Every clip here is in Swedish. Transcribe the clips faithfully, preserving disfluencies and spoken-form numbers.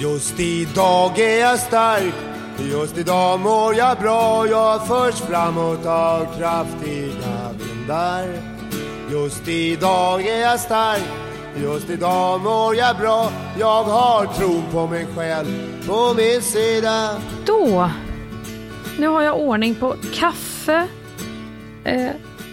Just idag är jag stark, just idag mår jag bra. Jag förs framåt av kraftiga vindar. Just idag är jag stark, just idag mår jag bra. Jag har tron på mig själv på min sida. Då, nu har jag ordning på kaffe, eh,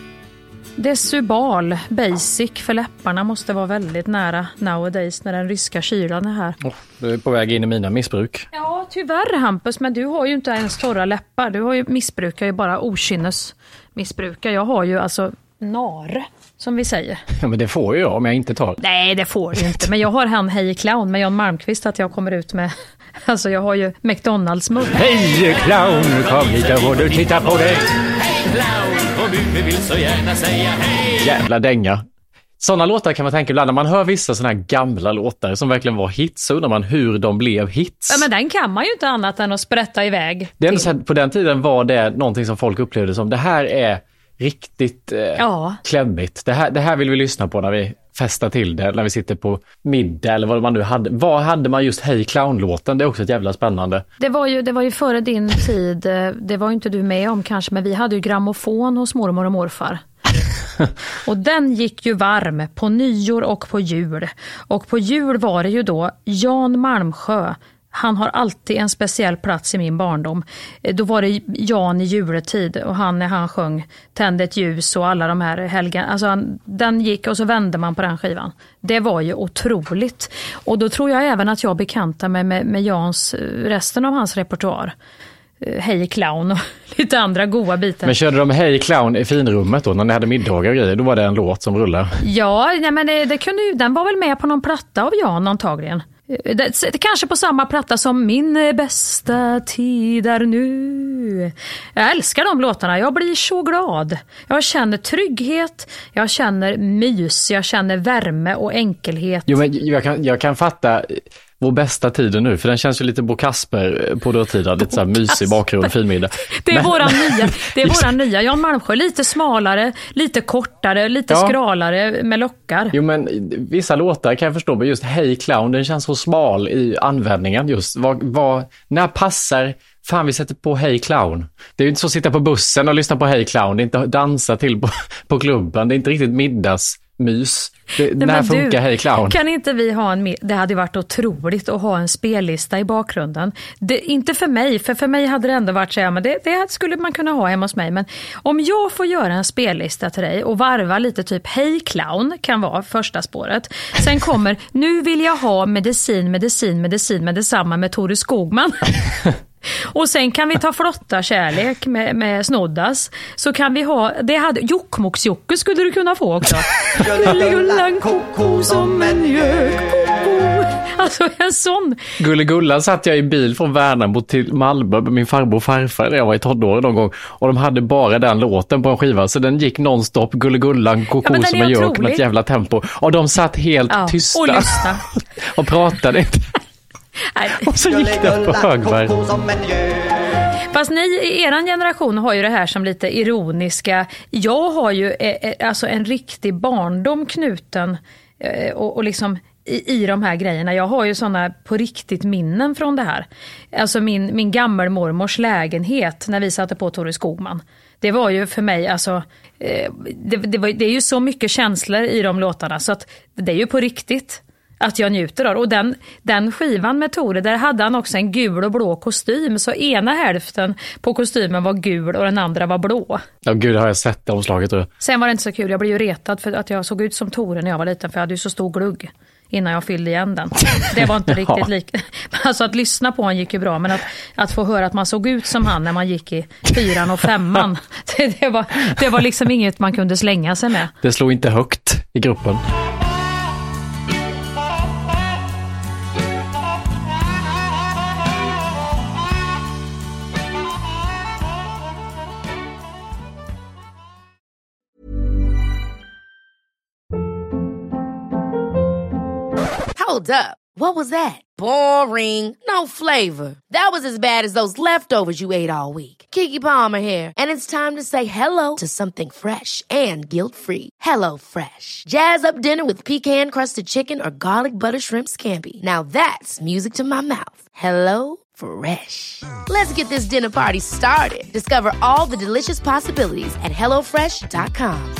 Desubal, basic för läpparna måste vara väldigt nära nowadays när den ryska kylan är här. Oh, du är på väg in i mina missbruk. Ja, tyvärr Hampus, men du har ju inte ens torra läppar. Du har ju missbrukar ju bara okynnes missbrukar. Jag har ju alltså nar, som vi säger. Ja, men det får ju jag om jag inte tar. Nej, det får du inte. Men jag har han Hej Clown med Jan Malmqvist att jag kommer ut med. Alltså jag har ju McDonalds mugg. Hej Clown, kom hit och du titta på dig. Hej Clown, och du vill så gärna säga hej. Jävla dänga. Sådana låtar kan man tänka ibland när man hör vissa sådana här gamla låtar som verkligen var hits, så undrar man hur de blev hits. Ja, men den kan man ju inte annat än att sprätta iväg. Det är ändå så här, på den tiden var det någonting som folk upplevde som det här är riktigt eh, ja. klämmigt. Det här, det här vill vi lyssna på när vi festar till det, när vi sitter på middag eller vad man nu hade. Vad hade man just Hej Clown-låten? Det är också ett jävla spännande. Det var ju, det var ju före din tid, det var ju inte du med om kanske, men vi hade ju grammofon hos mormor och morfar. Och den gick ju varm på nyår och på jul. Och på jul var det ju då Jan Malmsjö. Han har alltid en speciell plats i min barndom. Då var det Jan i juletid och han när han sjöng Tände ett ljus och alla de här helgen. Alltså han, den gick och så vände man på den skivan. Det var ju otroligt. Och då tror jag även att jag bekantar mig med, med Jans, resten av hans repertoar. Hej Clown och lite andra goda bitar. Men körde de Hej Clown i finrummet då när ni hade middagar och grejer? Då var det en låt som rullade. Ja, nej, men det, det kunde ju, den var väl med på någon platta av Jan antagligen. Det, det, kanske på samma platta som Min bästa tid är nu. Jag älskar de låtarna, jag blir så glad. Jag känner trygghet, jag känner mys, jag känner värme och enkelhet. Jo, men jag kan, jag kan fatta vår bästa tid nu, för den känns ju lite Bo Kasper på dåtida, lite så här mysig bakgrund, finmiddag. Det är men, våran nya, det är våran nya Jan Malmsjö, lite smalare, lite kortare, lite ja. skralare med lockar. Jo, men vissa låtar kan jag förstå, men just Hej Clown, den känns så smal i användningen just. Vad, vad, när passar fan vi sätter på Hej Clown? Det är ju inte så att sitta på bussen och lyssna på Hej Clown, det är inte att dansa till på, på klubben, det är inte riktigt middags mys. Det, Nej, när funkar du, Hej Clown? Kan inte vi ha en, det hade varit otroligt att ha en spellista i bakgrunden. Det, inte för mig, för för mig hade det ändå varit så här, men det, det skulle man kunna ha hemma hos mig. Men om jag får göra en spellista till dig och varva lite typ Hej Clown kan vara första spåret. Sen kommer, nu vill jag ha medicin, medicin, medicin med detsamma med Tore Skogman. Och sen kan vi ta flotta kärlek med, med Snoddas. Så kan vi ha, det hade Jokkmokks-Jocke skulle du kunna få också. Gullegullan koko som en gökoko. Alltså en sån. Gullegullan satt jag i bil från Värnamo till Malmö med min farbror och farfar när jag var i tonåren någon gång. Och de hade bara den låten på en skiva. Så den gick nonstop, Gullegullan koko ja, som en gök med ett jävla tempo. Och de satt helt ja, tysta. Och lyssna. Och pratade inte. Och så gick det på högvarv. Fast ni i eran generation har ju det här som lite ironiska. Jag har ju eh, alltså en riktig barndom knuten eh, och, och liksom i, i de här grejerna. Jag har ju såna på riktigt minnen från det här. Alltså min, min gammelmormors lägenhet när vi satte på Tore Skogman. Det var ju för mig, alltså eh, det, det, var, det är ju så mycket känslor i de låtarna så att det är ju på riktigt. Att jag njuter av. Och den, den skivan med Tore, där hade han också en gul och blå kostym. Så ena hälften på kostymen var gul och den andra var blå. Ja, gud, har jag sett det omslaget. Tror jag. Sen var det inte så kul. Jag blev ju retad för att jag såg ut som Tore när jag var liten. För jag hade ju så stor glugg innan jag fyllde igen den. Det var inte riktigt lika. Alltså att lyssna på han gick ju bra. Men att, att få höra att man såg ut som han när man gick i fyran och femman. Det, det, var, det var liksom inget man kunde slänga sig med. Det slog inte högt i gruppen. Hold up. What was that? Boring. No flavor. That was as bad as those leftovers you ate all week. Keke Palmer here. And it's time to say hello to something fresh and guilt-free. Hello Fresh. Jazz up dinner with pecan-crusted chicken or garlic butter shrimp scampi. Now that's music to my mouth. Hello Fresh. Let's get this dinner party started. Discover all the delicious possibilities at hello fresh dot com.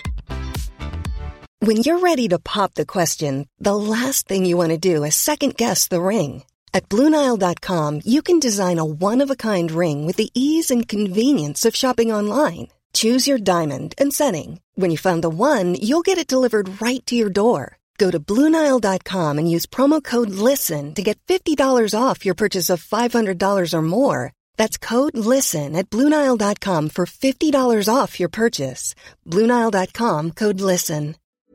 When you're ready to pop the question, the last thing you want to do is second-guess the ring. At Blue Nile dot com, you can design a one-of-a-kind ring with the ease and convenience of shopping online. Choose your diamond and setting. When you find the one, you'll get it delivered right to your door. Go to Blue Nile dot com and use promo code LISTEN to get fifty dollars off your purchase of five hundred dollars or more. That's code LISTEN at Blue Nile dot com for fifty dollars off your purchase. Blue Nile dot com, code LISTEN.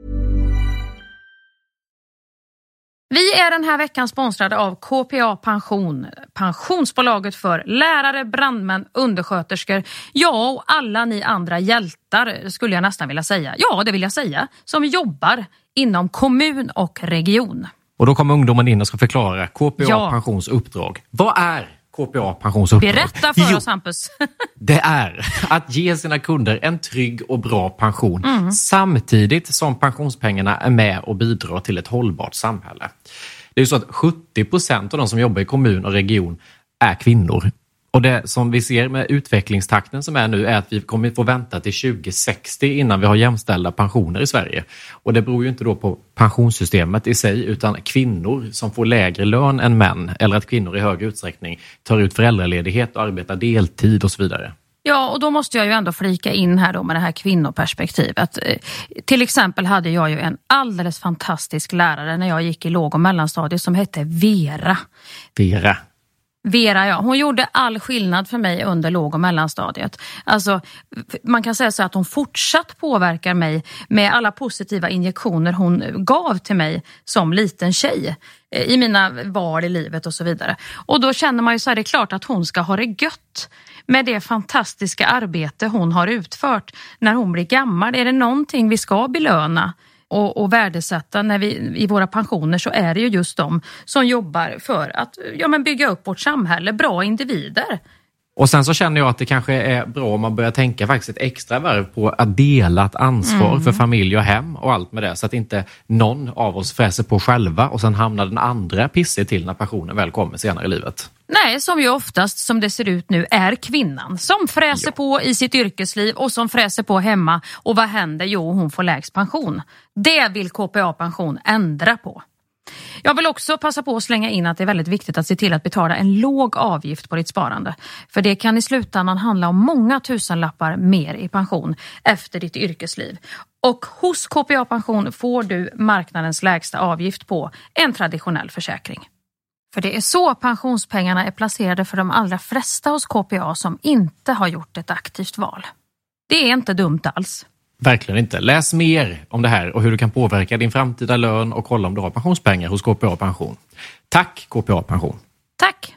Vi är den här veckan sponsrade av K P A Pension, pensionsbolaget för lärare, brandmän, undersköterskor, ja och alla ni andra hjältar skulle jag nästan vilja säga. Ja, det vill jag säga, som jobbar inom kommun och region. Och då kommer ungdomen in och ska förklara K P A ja. Pensions uppdrag. Vad är K P A Pensions uppdrag? Berätta för jo, oss, Hampus. Det är att ge sina kunder en trygg och bra pension mm. samtidigt som pensionspengarna är med och bidrar till ett hållbart samhälle. Det är ju så att sjuttio procent av de som jobbar i kommun och region är kvinnor. Och det som vi ser med utvecklingstakten som är nu är att vi kommer få vänta till tjugo sextio innan vi har jämställda pensioner i Sverige. Och det beror ju inte då på pensionssystemet i sig utan kvinnor som får lägre lön än män eller att kvinnor i högre utsträckning tar ut föräldraledighet och arbetar deltid och så vidare. Ja, och då måste jag ju ändå flika in här då med det här kvinnoperspektivet. Till exempel hade jag ju en alldeles fantastisk lärare när jag gick i låg- och mellanstadiet som hette Vera. Vera. Vera, ja. Hon gjorde all skillnad för mig under låg- och mellanstadiet. Alltså, man kan säga så att hon fortsatt påverkar mig med alla positiva injektioner hon gav till mig som liten tjej i mina val i livet och så vidare. Och då känner man ju så här, det är klart att hon ska ha det gött med det fantastiska arbete hon har utfört när hon blir gammal. Är det någonting vi ska belöna och, och värdesätta när vi, i våra pensioner, så är det ju just de som jobbar för att ja, men bygga upp vårt samhälle, bra individer. Och sen så känner jag att det kanske är bra om man börjar tänka faktiskt ett extra varv på att dela ett ansvar mm. för familj och hem och allt med det. Så att inte någon av oss fräser på själva och sen hamnar den andra pissig till när pensionen väl kommer senare i livet. Nej, som ju oftast som det ser ut nu är kvinnan som fräser ja. på i sitt yrkesliv och som fräser på hemma. Och vad händer? Jo, hon får lägst pension. Det vill K P A Pension ändra på. Jag vill också passa på att slänga in att det är väldigt viktigt att se till att betala en låg avgift på ditt sparande. För det kan i slutändan handla om många tusenlappar mer i pension efter ditt yrkesliv. Och hos K P A Pension får du marknadens lägsta avgift på en traditionell försäkring. För det är så pensionspengarna är placerade för de allra flesta hos K P A som inte har gjort ett aktivt val. Det är inte dumt alls. Verkligen inte. Läs mer om det här och hur du kan påverka din framtida lön och kolla om du har pensionspengar hos K P A Pension. Tack K P A Pension. Tack.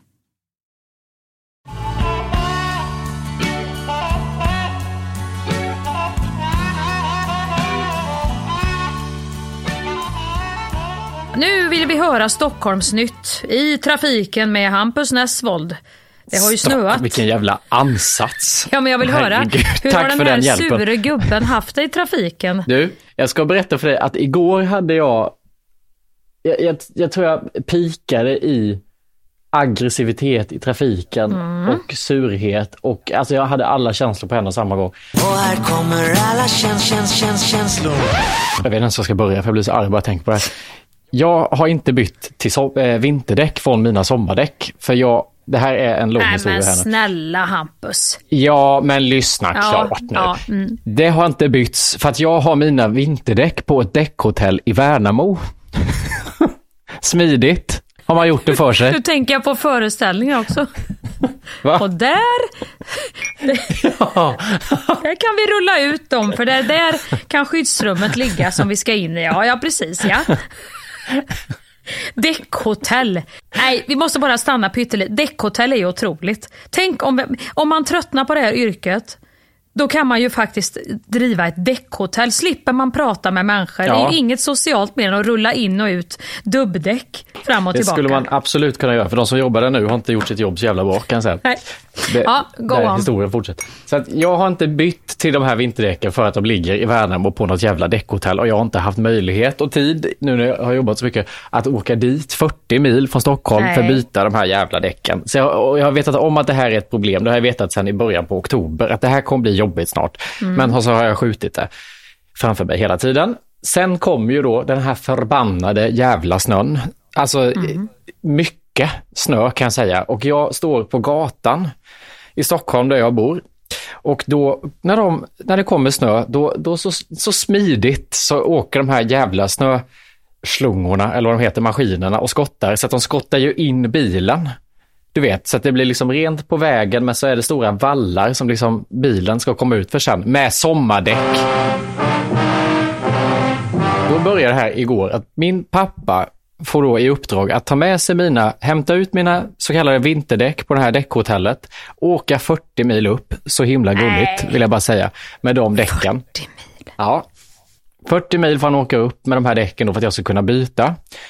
Nu vill vi höra Stockholmsnytt i trafiken med Hampus Nessvold. Det har ju snöat. Vilken jävla ansats. Ja, men jag vill höra. Herregud. Hur Tack har den för här den hjälpen. sure gubben haft det i trafiken? Du, jag ska berätta för dig att igår hade jag jag, jag, jag tror jag pikade i aggressivitet i trafiken mm. och surhet och alltså jag hade alla känslor på en och samma gång. Och här kommer alla käns, käns, käns, känslor. Jag vet inte ens vad jag ska börja för jag blir så arg bara jag tänker på det här. Jag har inte bytt till so- äh, vinterdäck från mina sommardäck för jag det här är en lång Nej, historia men här nu. Snälla Hampus. Ja, men lyssna ja, klart nu. Ja, mm. Det har inte bytts för att jag har mina vinterdäck på ett däckhotell i Värnamo. Smidigt. Har man gjort det för sig? Du tänker jag på föreställningar också. Va? Och där ja. där kan vi rulla ut dem för där, där kan skyddsrummet ligga som vi ska in i. Ja, ja precis, ja. Däckhotell. Nej, vi måste bara stanna pyttelite. Däckhotell är ju otroligt. Tänk om, om man tröttnar på det här yrket. Då kan man ju faktiskt driva ett däckhotell. Slipper man prata med människor. Ja. Det är ju inget socialt mer än att rulla in och ut dubbdäck fram och det tillbaka. Det skulle man absolut kunna göra. För de som jobbar där nu har inte gjort sitt jobb så jävla bra, kan jag säga. Nej. Det, ja, go där on. Historien fortsätter. Så att jag har inte bytt till de här vinterdäcken för att de ligger i Värnamo på något jävla däckhotell. Och jag har inte haft möjlighet och tid, nu när jag har jobbat så mycket, att åka dit fyrtio mil från Stockholm Nej. för att byta de här jävla däcken. Så jag, och jag har vetat om att det här är ett problem. Det har jag vetat sedan i början på oktober. Att det här kommer bli jobbigt snart. Mm. Men så har jag skjutit det framför mig hela tiden. Sen kom ju då den här förbannade jävla snön. Alltså mm. mycket snö kan jag säga. Och jag står på gatan i Stockholm där jag bor. Och då när, de, när det kommer snö, då, då så, så smidigt så åker de här jävla snöslungorna, eller vad de heter, maskinerna, och skottar. Så att de skottar ju in bilen. Du vet, så att det blir liksom rent på vägen, men så är det stora vallar som liksom bilen ska komma ut för sen med sommardäck. Då börjar det här igår att min pappa får då i uppdrag att ta med sig mina, hämta ut mina så kallade vinterdäck på det här däckhotellet, åka fyrtio mil upp, så himla gulligt vill jag bara säga, med de däcken. fyrtio mil? Ja, fyrtio mil får han åka upp med de här däcken då för att jag ska kunna byta.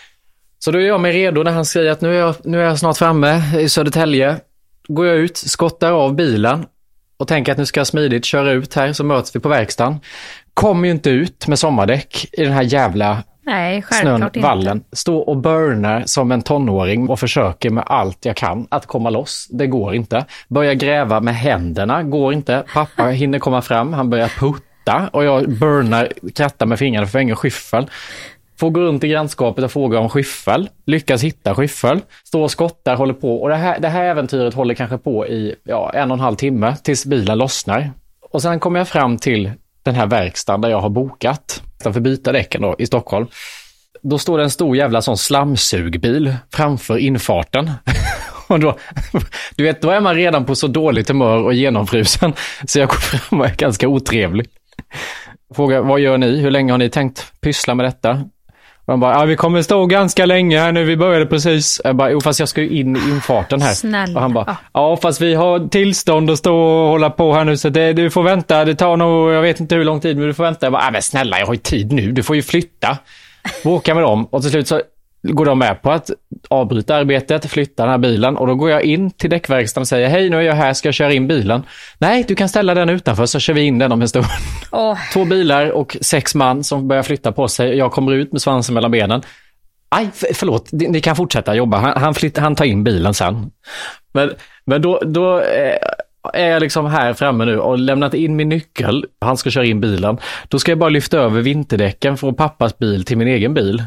Så då är jag mig redo när han säger att nu är jag, nu är jag snart framme i Södertälje. Går jag ut, skottar av bilen och tänker att nu ska jag smidigt köra ut här, så möts vi på verkstaden. Kommer ju inte ut med sommardäck i den här jävla Nej, snön, vallen. Står och burnar som en tonåring och försöker med allt jag kan att komma loss. Det går inte. Börjar gräva med händerna, går inte. Pappa hinner komma fram, han börjar putta och jag burnar, krattar med fingrarna för ingen skyffel. Får gå runt i grannskapet och fråga om skyffel. Lyckas hitta skyffel. Står och skottar, håller på. Och det här, det här äventyret håller kanske på i ja, en och en halv timme tills bilen lossnar. Och sen kommer jag fram till den här verkstaden där jag har bokat för byta däcken då, i Stockholm. Då står det en stor jävla sån slamsugbil framför infarten. Och då, du vet, då är man redan på så dåligt humör och genomfrusen. Så jag går fram och är ganska otrevlig. Frågar, vad gör ni? Hur länge har ni tänkt pyssla med detta? Och de bara, ja, vi kommer stå ganska länge här nu, vi började precis. Jag bara, jo fast jag ska ju in i infarten här. Snälla. Och han bara, ja. ja fast vi har tillstånd att stå och hålla på här nu, så det, du får vänta, det tar nog, jag vet inte hur lång tid, men du får vänta. Jag bara, ja men snälla, jag har ju tid nu, du får ju flytta. Åka med dem, och till slut så går de med på att avbryta arbetet, flytta den här bilen, och då går jag in till däckverkstaden och säger, hej nu är jag här, ska jag köra in bilen? Nej, du kan ställa den utanför så kör vi in den om en stund. Oh. Två bilar och sex man som börjar flytta på sig. Jag kommer ut med svansen mellan benen. Aj, för, förlåt, ni, ni kan fortsätta jobba. Han, han, flytt, han tar in bilen sen. Men, men då, då eh, är jag liksom här framme nu och lämnat in min nyckel. Han ska köra in bilen. Då ska jag bara lyfta över vinterdäcken från pappas bil till min egen bil.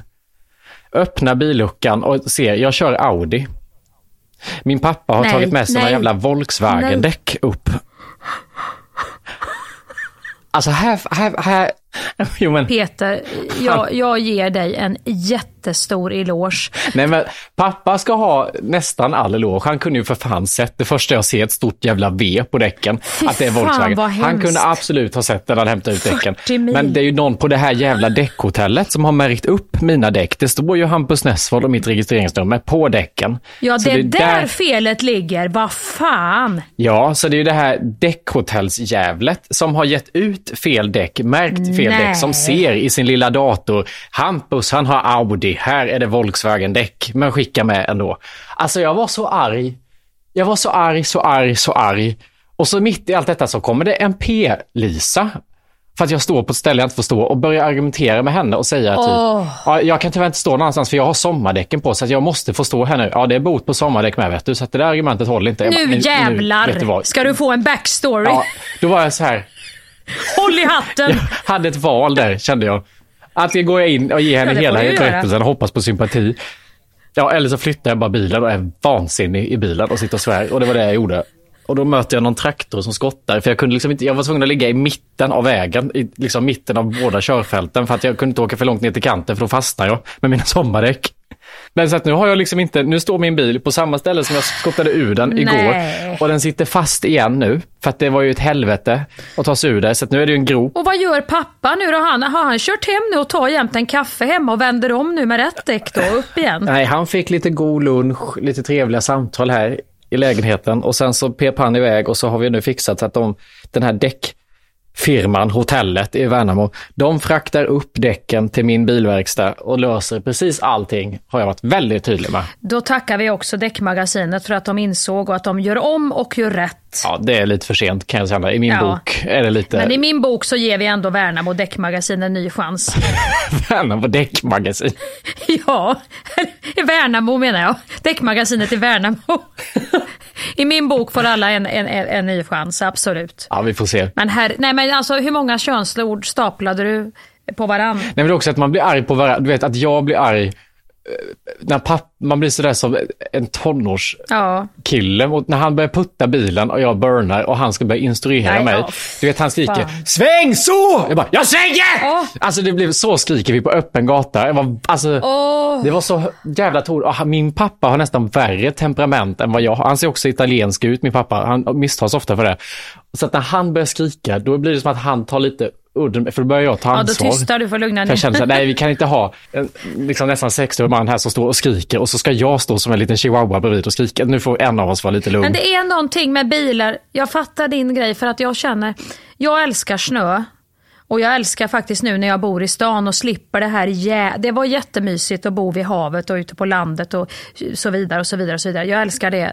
Öppna billuckan och ser, jag kör Audi. Min pappa har nej, tagit med sig några jävla Volkswagen-däck upp. Alltså här... här, här jo, men, Peter, jag, jag ger dig en jättestor eloge. Nej men, pappa ska ha nästan all eloge. Han kunde ju för fan sett det första jag ser ett stort jävla V på däcken. Fy att det är Volkswagen. Han kunde absolut ha sett det när han hämtade ut däcken. Men det är ju någon på det här jävla däckhotellet som har märkt upp mina däck. Det står ju Hampus Nessvold och mitt registreringsnummer på däcken. Ja, det, det är där, där felet ligger. Vad fan? Ja, så det är ju det här däckhotellsjävlet som har gett ut fel däck, märkt fel däck, som ser i sin lilla dator, Hampus han har Audi, här är det Volkswagen-däck, men skicka med ändå. Alltså jag var så arg, jag var så arg, så arg, så arg. Och så mitt i allt detta så kommer det en P-Lisa, för att jag står på ett ställe jag inte får stå, och börjar argumentera med henne och säga att oh. ja, jag kan tyvärr inte stå någonstans för jag har sommardäcken på, så att jag måste få stå här nu. Ja, det är bot på sommardäck med, vet du, så att det där argumentet håller inte. Nu bara, jävlar, nu, vet du vad? Ska du få en backstory? Ja, då var jag så här. Håll i hatten. Jag hade ett val där, kände jag. Antingen går jag in och ger henne ja, hela berättelsen och hoppas på sympati. Ja, eller så flyttar jag bara bilen och är vansinnig i bilen och sitter och svär. Och det var det jag gjorde. Och då möter jag någon traktor som skottar. För jag kunde liksom inte, jag var tvungen att ligga i mitten av vägen. I liksom mitten av båda körfälten. För att jag kunde inte åka för långt ner till kanten, för då fastnar jag med mina sommardäck. Men så att nu har jag liksom inte, nu står min bil på samma ställe som jag skottade ur den igår. Nej. Och den sitter fast igen nu. För att det var ju ett helvete att ta sig ur det. Så att nu är det ju en grop. Och vad gör pappa nu då? Han, har han kört hem nu och tar jämt en kaffe hemma och vänder om nu med rätt däck då upp igen? Nej, han fick lite god lunch, lite trevliga samtal här i lägenheten. Och sen så pep han iväg och så har vi nu fixat så att de, den här däck firman, hotellet i Värnamo, de fraktar upp däcken till min bilverkstad och löser precis allting, har jag varit väldigt tydlig med. Då tackar vi också Däckmagasinet för att de insåg och att de gör om och gör rätt. Ja, det är lite för sent kan jag säga. I min ja. bok är det lite... Men i min bok så ger vi ändå Värnamo Däckmagasin en ny chans. Värnamo Däckmagasin? Ja, Värnamo menar jag. Däckmagasinet i Värnamo. I min bok får alla en, en, en ny chans, absolut. Ja, vi får se. Men här, nej men alltså hur många könsord staplade du på varann? Nej, men det är också att man blir arg på varann. Du vet att jag blir arg när papp, man blir sådär som en tonårskille ja. Och när han börjar putta bilen och jag burnar och han ska börja instruera nej, mig. Ja. Du vet, han skriker, fan. Sväng så! Jag bara, jag svänger! Oh. Alltså det blev så skriker vi på öppen gata. Jag var, alltså, oh. Det var så jävla tor. Min pappa har nästan värre temperament än vad jag har. Han ser också italiensk ut, min pappa. Han misstas ofta för det. Så att när han börjar skrika, då blir det som att han tar lite udden, för då börjar jag ta ansvar. Ja, då tystar du, får lugna ner. Jag känner så här, nej vi kan inte ha en liksom nästan sextio man här som står och skriker och så ska jag stå som en liten chihuahua bredvid och skrika. Nu får en av oss vara lite lugn. Men det är någonting med bilar, jag fattar din grej för att jag känner, jag älskar snö. Och jag älskar faktiskt nu när jag bor i stan och slipper det här. Ja, det var jättemysigt att bo vid havet och ute på landet och så vidare och så vidare och så vidare. Jag älskar det.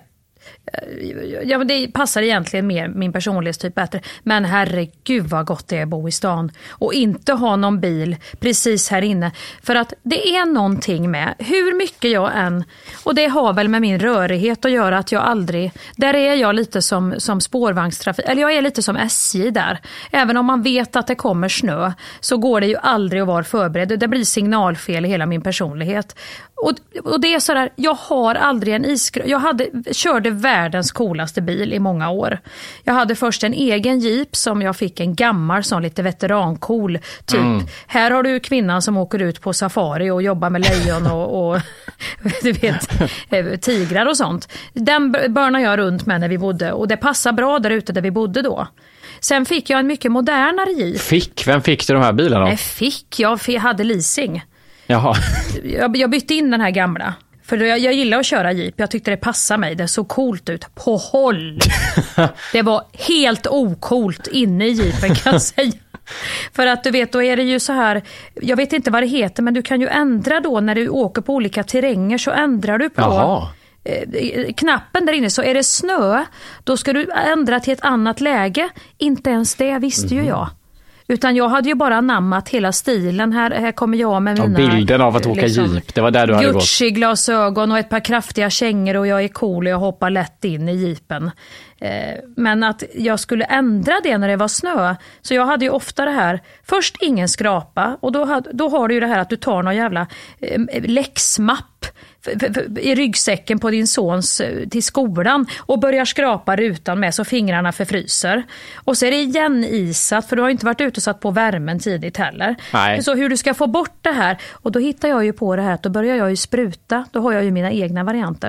Ja, det passar egentligen mer min personlighetstyp bättre. Men herregud vad gott det är att bo i stan och inte ha någon bil precis här inne. För att det är någonting med hur mycket jag än, och det har väl med min rörighet att göra att jag aldrig, där är jag lite som, som spårvagnstrafik, eller jag är lite som S J där. Även om man vet att det kommer snö så går det ju aldrig att vara förberedd. Det blir signalfel i hela min personlighet. Och, och det är så där, jag har aldrig en iskrö... Jag hade, körde världens coolaste bil i många år. Jag hade först en egen jeep som jag fick en gammal sån lite veterancool typ. Mm. Här har du kvinnan som åker ut på safari och jobbar med lejon och, och du vet, tigrar och sånt. Den börnade jag runt med när vi bodde och det passar bra där ute där vi bodde då. Sen fick jag en mycket modernare jeep. Fick? Vem fick du de här bilarna då? Nej, fick. Jag hade leasing. Jaha. Jag, jag bytte in den här gamla. För jag, jag gillar att köra jeep. Jag tyckte det passade mig. Det såg coolt ut. På håll. Det var helt ocoolt inne i jeepen kan jag säga. För att du vet, då är det ju så här. Jag vet inte vad det heter. Men du kan ju ändra då när du åker på olika terränger. Så ändrar du på Jaha. knappen där inne. Så är det snö. Då ska du ändra till ett annat läge. Inte ens det visste mm. ju jag. Utan jag hade ju bara namnat hela stilen. Här, här kommer jag med mina... Ja, bilden av att åka liksom, jeep. Det var där du hade gått. Gucci-glasögon och ett par kraftiga kängor och jag är cool och jag hoppar lätt in i jeepen. Eh, men att jag skulle ändra det när det var snö. Så jag hade ju ofta det här. Först ingen skrapa. Och då, hade, då har du ju det här att du tar någon jävla eh, läxmapp i ryggsäcken på din sons till skolan och börjar skrapa rutan med så fingrarna förfryser. Och så är det igen isat för du har inte varit ute och satt på värmen tidigt heller. Nej. Så hur du ska få bort det här. Och då hittar jag ju på det här att då börjar jag ju spruta. Då har jag ju mina egna varianter.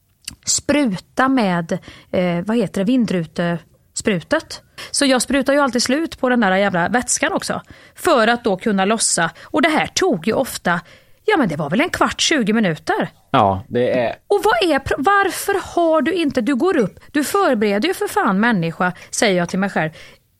Spruta med, eh, vad heter det, vindrutesprutet. Så jag sprutar ju alltid slut på den där jävla vätskan också. För att då kunna lossa. Och det här tog ju ofta, ja men det var väl en kvart, tjugo minuter. Ja, det är... Och vad är, varför har du inte, du går upp, du förbereder ju för fan människa, säger jag till mig själv.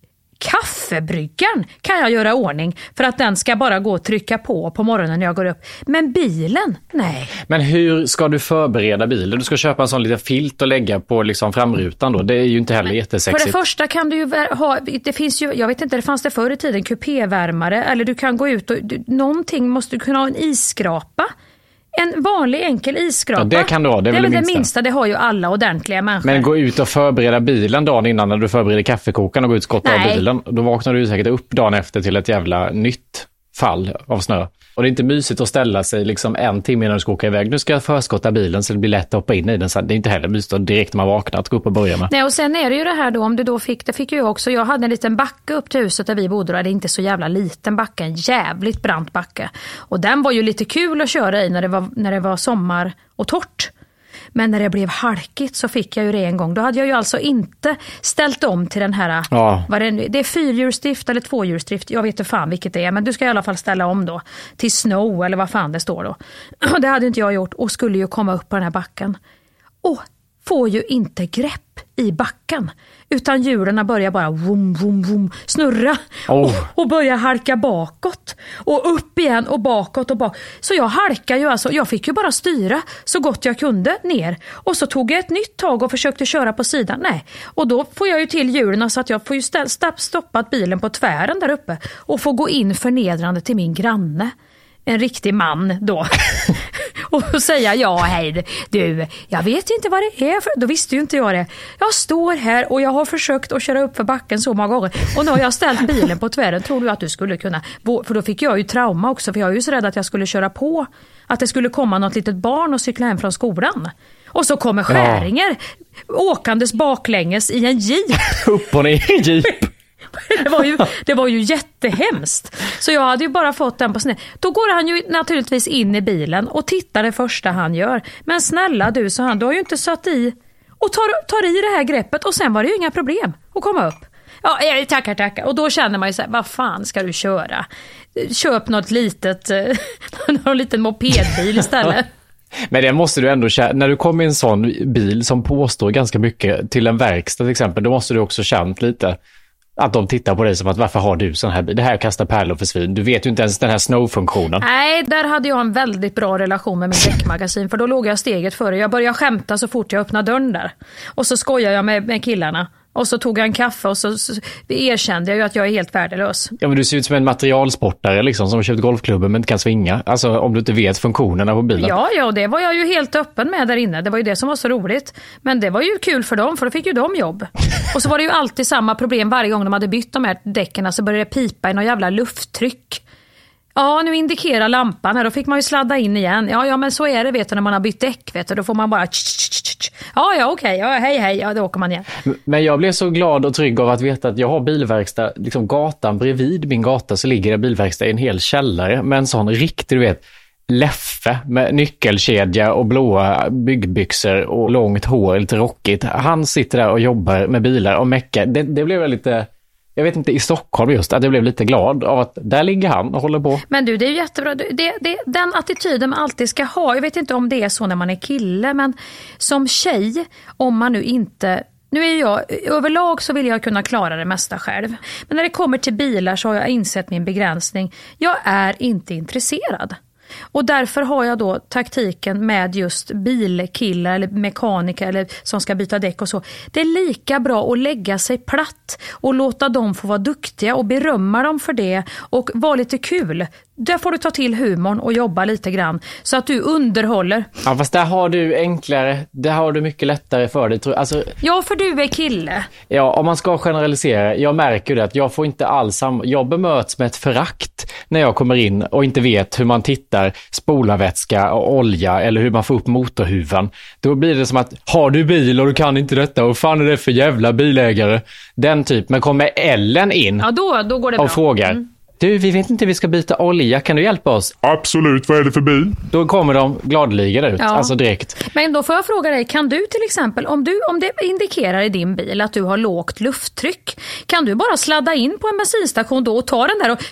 Kaffebryggan kan jag göra ordning för att den ska bara gå och trycka på på morgonen när jag går upp. Men bilen, nej. Men hur ska du förbereda bilen? Du ska köpa en sån liten filt och lägga på liksom framrutan då. Det är ju inte heller jättesexigt. För det första kan du ju ha, det finns ju, jag vet inte, det fanns det förr i tiden, kupévärmare. Eller du kan gå ut och, du, någonting måste du kunna ha en isskrapa. En vanlig enkel isskrapa. Ja, det kan du ha, det är, det är väl det minsta. minsta. Det har ju alla ordentliga människor. Men gå ut och förbereda bilen dagen innan när du förbereder kaffekokaren och gå ut och skotta av bilen. Då vaknar du säkert upp dagen efter till ett jävla nytt fall av snö. Och det är inte mysigt att ställa sig liksom en timme innan du ska åka iväg. Nu ska jag förskotta bilen så det blir lätt att hoppa in i den. Så det är inte heller mysigt att direkt när man vaknar att gå upp och börja med. Nej, och sen är det ju det här då, om du då fick, det fick ju också, jag hade en liten backe upp till huset där vi bodde. Det är inte så jävla liten backe, en jävligt brant backe. Och den var ju lite kul att köra i när det var, när det var sommar och torrt. Men när det blev halkigt så fick jag ju det en gång. Då hade jag ju alltså inte ställt om till den här... Ja. Vad det, det är fyrhjulsdrift eller tvåhjulsdrift. Jag vet inte fan vilket det är. Men du ska i alla fall ställa om då. Till snow eller vad fan det står då. Och det hade inte jag gjort. Och skulle ju komma upp på den här backen. Och får ju inte grepp i backen. Utan hjulen börjar bara vroom, vroom, vroom, snurra oh. och, och börjar halka bakåt. Och upp igen och bakåt och bak. Så jag halkar ju alltså, jag fick ju bara styra så gott jag kunde ner. Och så tog jag ett nytt tag och försökte köra på sidan. Nej. Och då får jag ju till hjulen så att jag får ju ställ, stapp, stoppat bilen på tvären där uppe. Och får gå in förnedrande till min granne. En riktig man då. Och säga, ja hej du, jag vet inte vad det är för, då visste ju inte jag det. Jag står här och jag har försökt att köra upp för backen så många gånger. Och nu har jag ställt bilen på tvären, tror du att du skulle kunna, för då fick jag ju trauma också, för jag är ju så rädd att jag skulle köra på, att det skulle komma något litet barn och cykla hem från skolan. Och så kommer Skäringer ja. åkandes baklänges i en jeep. Upp och ner i en jeep. Det var, ju, det var ju jättehemskt. Så jag hade ju bara fått den på sned. Då går han ju naturligtvis in i bilen och tittar det första han gör. Men snälla du, så han, du har ju inte satt i och tar, tar i det här greppet. Och sen var det ju inga problem att komma upp. Ja, tackar, tackar. Och då känner man ju så här, vad fan ska du köra? Köp något litet, någon liten mopedbil istället. Men det måste du ändå känna, när du kommer i en sån bil som påstår ganska mycket till en verkstad till exempel, då måste du också känt lite att de tittar på dig som att varför har du sån här bil? Det här kastar pärlor för svin. Du vet ju inte ens den här snow-funktionen. Nej, där hade jag en väldigt bra relation med min däckmagasin, för då låg jag steget före. Jag började skämta så fort jag öppnade dörren där. Och så skojade jag med, med killarna. Och så tog jag en kaffe och så, så erkände jag ju att jag är helt värdelös. Ja, men du ser ut som en materialsportare liksom, som har köpt golfklubben men inte kan svinga. Alltså om du inte vet funktionerna på bilen. Ja, ja, det var jag ju helt öppen med där inne. Det var ju det som var så roligt. Men det var ju kul för dem, för då fick ju de jobb. Och så var det ju alltid samma problem varje gång de hade bytt de här däcken. Så började det pipa i någon jävla lufttryck. Ja, nu indikerar lampan här. Då fick man ju sladda in igen. Ja, ja, men så är det, vet du, när man har bytt däck, vet du. Då får man bara... Ja, ja, okej. Ja, hej, hej. Ja, då åker man igen. Men jag blev så glad och trygg av att veta att jag har bilverkstad. Liksom gatan bredvid min gata så ligger det bilverkstad i en hel källare. Med en sån riktig, du vet, Leffe med nyckelkedja och blåa byggbyxor och långt hår, lite rockigt. Han sitter där och jobbar med bilar och meckar. Det, det blev lite... Jag vet inte, i Stockholm just, att jag blev lite glad av att där ligger han och håller på. Men du, det är ju jättebra. Det, det, den attityden man alltid ska ha. Jag vet inte om det är så när man är kille, men som tjej, om man nu inte... Nu är jag, överlag så vill jag kunna klara det mesta själv. Men när det kommer till bilar så har jag insett min begränsning. Jag är inte intresserad. Och därför har jag då taktiken med just bilkillar eller mekaniker eller som ska byta däck och så. Det är lika bra att lägga sig platt och låta dem få vara duktiga och berömma dem för det och vara lite kul. Där får du ta till humorn och jobba lite grann så att du underhåller. Ja, fast där har du enklare, där har du mycket lättare för dig. Alltså, ja, för du är kille. Ja, om man ska generalisera, jag märker det att jag får inte alls samma, jag bemöts med ett förakt när jag kommer in och inte vet hur man tittar spolarvätska och olja eller hur man får upp motorhuven. Då blir det som att, har du bil och du kan inte detta, och fan är det för jävla bilägare? Den typ, men kommer Ellen in ja, då, då går det och bra. frågar, mm. Du, vi vet inte, vi ska byta olja. Kan du hjälpa oss? Absolut, vad är det för bil? Då kommer de gladliga ut, ja. Alltså direkt. Men då får jag fråga dig, kan du till exempel, om, du, om det indikerar i din bil att du har lågt lufttryck, kan du bara sladda in på en bensinstation då och ta den där och...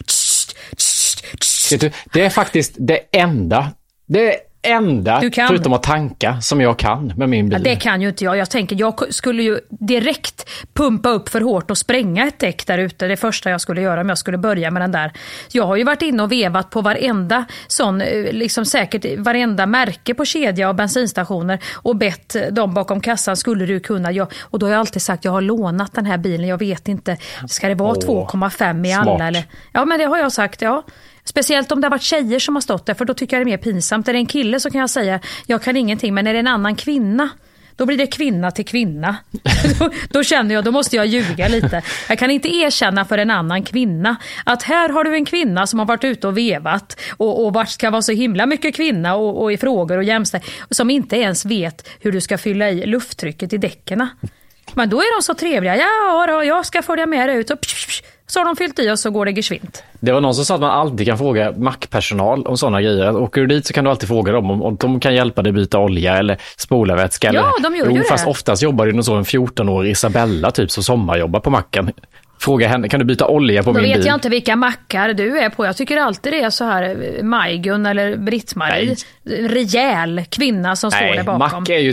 Vet du, det är faktiskt det enda, det är enda, förutom att tanka, som jag kan med min bil. Ja, det kan ju inte jag. Jag tänker, jag skulle ju direkt pumpa upp för hårt och spränga ett däck där ute. Det första jag skulle göra om jag skulle börja med den där. Jag har ju varit inne och vevat på varenda sån, liksom säkert varenda märke på kedja och bensinstationer och bett dem bakom kassan, skulle du kunna? Jag, och då har jag alltid sagt, jag har lånat den här bilen, jag vet inte, ska det vara oh, två komma fem i alla? Eller? Ja, men det har jag sagt, ja. Speciellt om det har varit tjejer som har stått där, för då tycker jag det är mer pinsamt. Är det en kille så kan jag säga, jag kan ingenting, men är det en annan kvinna, då blir det kvinna till kvinna. då, då känner jag, då måste jag ljuga lite. Jag kan inte erkänna för en annan kvinna att här har du en kvinna som har varit ute och vevat och, och ska vara så himla mycket kvinna och, och i frågor och jämställd, som inte ens vet hur du ska fylla i lufttrycket i däckerna. Men då är de så trevliga. Ja, då, jag ska följa med dig ut och psh, psh, så har de fyllt i och så går det geschwint. Det var någon som sa att man alltid kan fråga mackpersonal om sådana grejer. Åker du dit så kan du alltid fråga dem om, om de kan hjälpa dig byta olja eller spolarvätska. Ja, eller, de gör ju jo, det. Fast oftast jobbar det någon så en fjorton-årig Isabella typ som sommarjobbar på macken. Fråga henne, kan du byta olja på Då min bil? Då vet jag inte vilka mackar du är på. Jag tycker alltid det är så här Majgun eller Britt-Marie. Rejäl kvinna som Nej, står där bakom. Mack är ju typ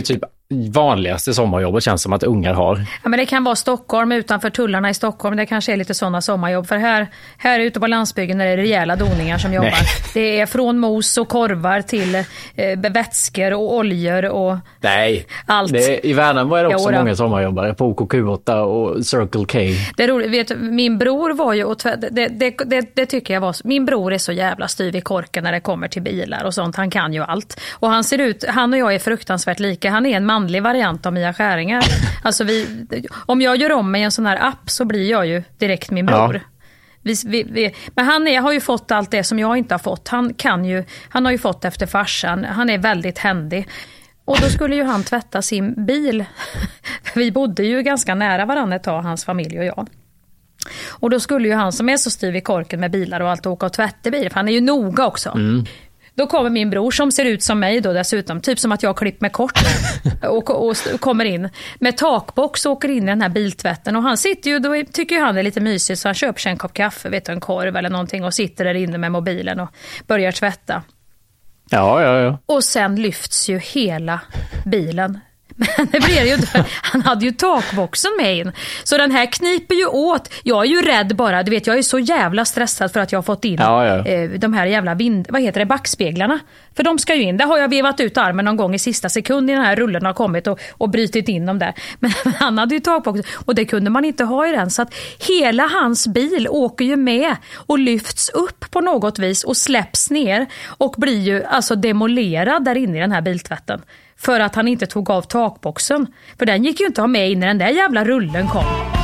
vanligaste sommarjobbet känns som att ungar har. Ja, men det kan vara Stockholm, utanför tullarna i Stockholm. Det kanske är lite sådana sommarjobb. För här, här ute på landsbygden är det rejäla doningar som jobbar. Nej. Det är från mos och korvar till eh, vätskor och oljor och Nej. allt. Det, I Värnamo är det också jo, många sommarjobbare på O K Q åtta och Circle K. Det är roligt. Vet, min bror var ju... Och det, det, det, det tycker jag var... Min bror är så jävla styv i korken när det kommer till bilar och sånt. Han kan ju allt. Och han ser ut... Han och jag är fruktansvärt lika. Han är en manlig variant av Mia Skäringer. Alltså vi, om jag gör om mig en sån här app så blir jag ju direkt min bror. Ja. Vi, vi, vi, men han är, har ju fått allt det som jag inte har fått. Han kan ju, han har ju fått efter farsan. Han är väldigt händig. Och då skulle ju han tvätta sin bil. Vi bodde ju ganska nära varandra ett tag, hans familj och jag. Och då skulle ju han som är så styv i korken med bilar och allt åka och tvätta bil. För han är ju noga också. Mm. Då kommer min bror som ser ut som mig då dessutom. Typ som att jag har klippt mig kort. Och, och, och kommer in med takbox och åker in i den här biltvätten. Och han sitter ju, då tycker ju han det är lite mysigt. Så han köper sig en kopp kaffe, vet du, en korv eller någonting. Och sitter där inne med mobilen och börjar tvätta. Ja, ja, ja. Och sen lyfts ju hela bilen. Men det blir ju inte, han hade ju takboxen med in. Så den här kniper ju åt. Jag är ju rädd bara, du vet, jag är så jävla stressad för att jag har fått in ja, ja. Eh, de här jävla vind, vad heter det, backspeglarna. För de ska ju in, där har jag vevat ut armen någon gång i sista sekund i den här rullen har kommit och, och brytit in dem där. Men han hade ju takboxen och det kunde man inte ha i den. Så att hela hans bil åker ju med och lyfts upp på något vis och släpps ner och blir ju alltså demolerad där inne i den här biltvätten. För att han inte tog av takboxen. För den gick ju inte att ha med in när den där jävla rullen kom.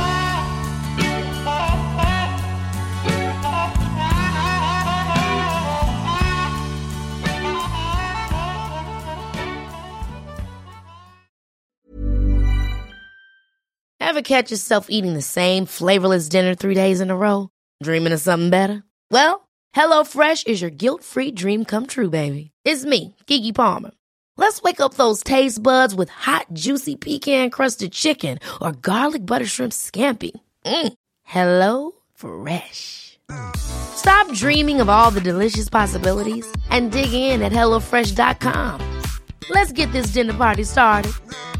Ever catch yourself eating the same flavorless dinner three days in a row? Dreaming of something better? Well, HelloFresh is your guilt-free dream come true, baby. It's me, Keke Palmer. Let's wake up those taste buds with hot, juicy pecan-crusted chicken or garlic butter shrimp scampi. Mm. Hello Fresh. Stop dreaming of all the delicious possibilities and dig in at hello fresh dot com. Let's get this dinner party started.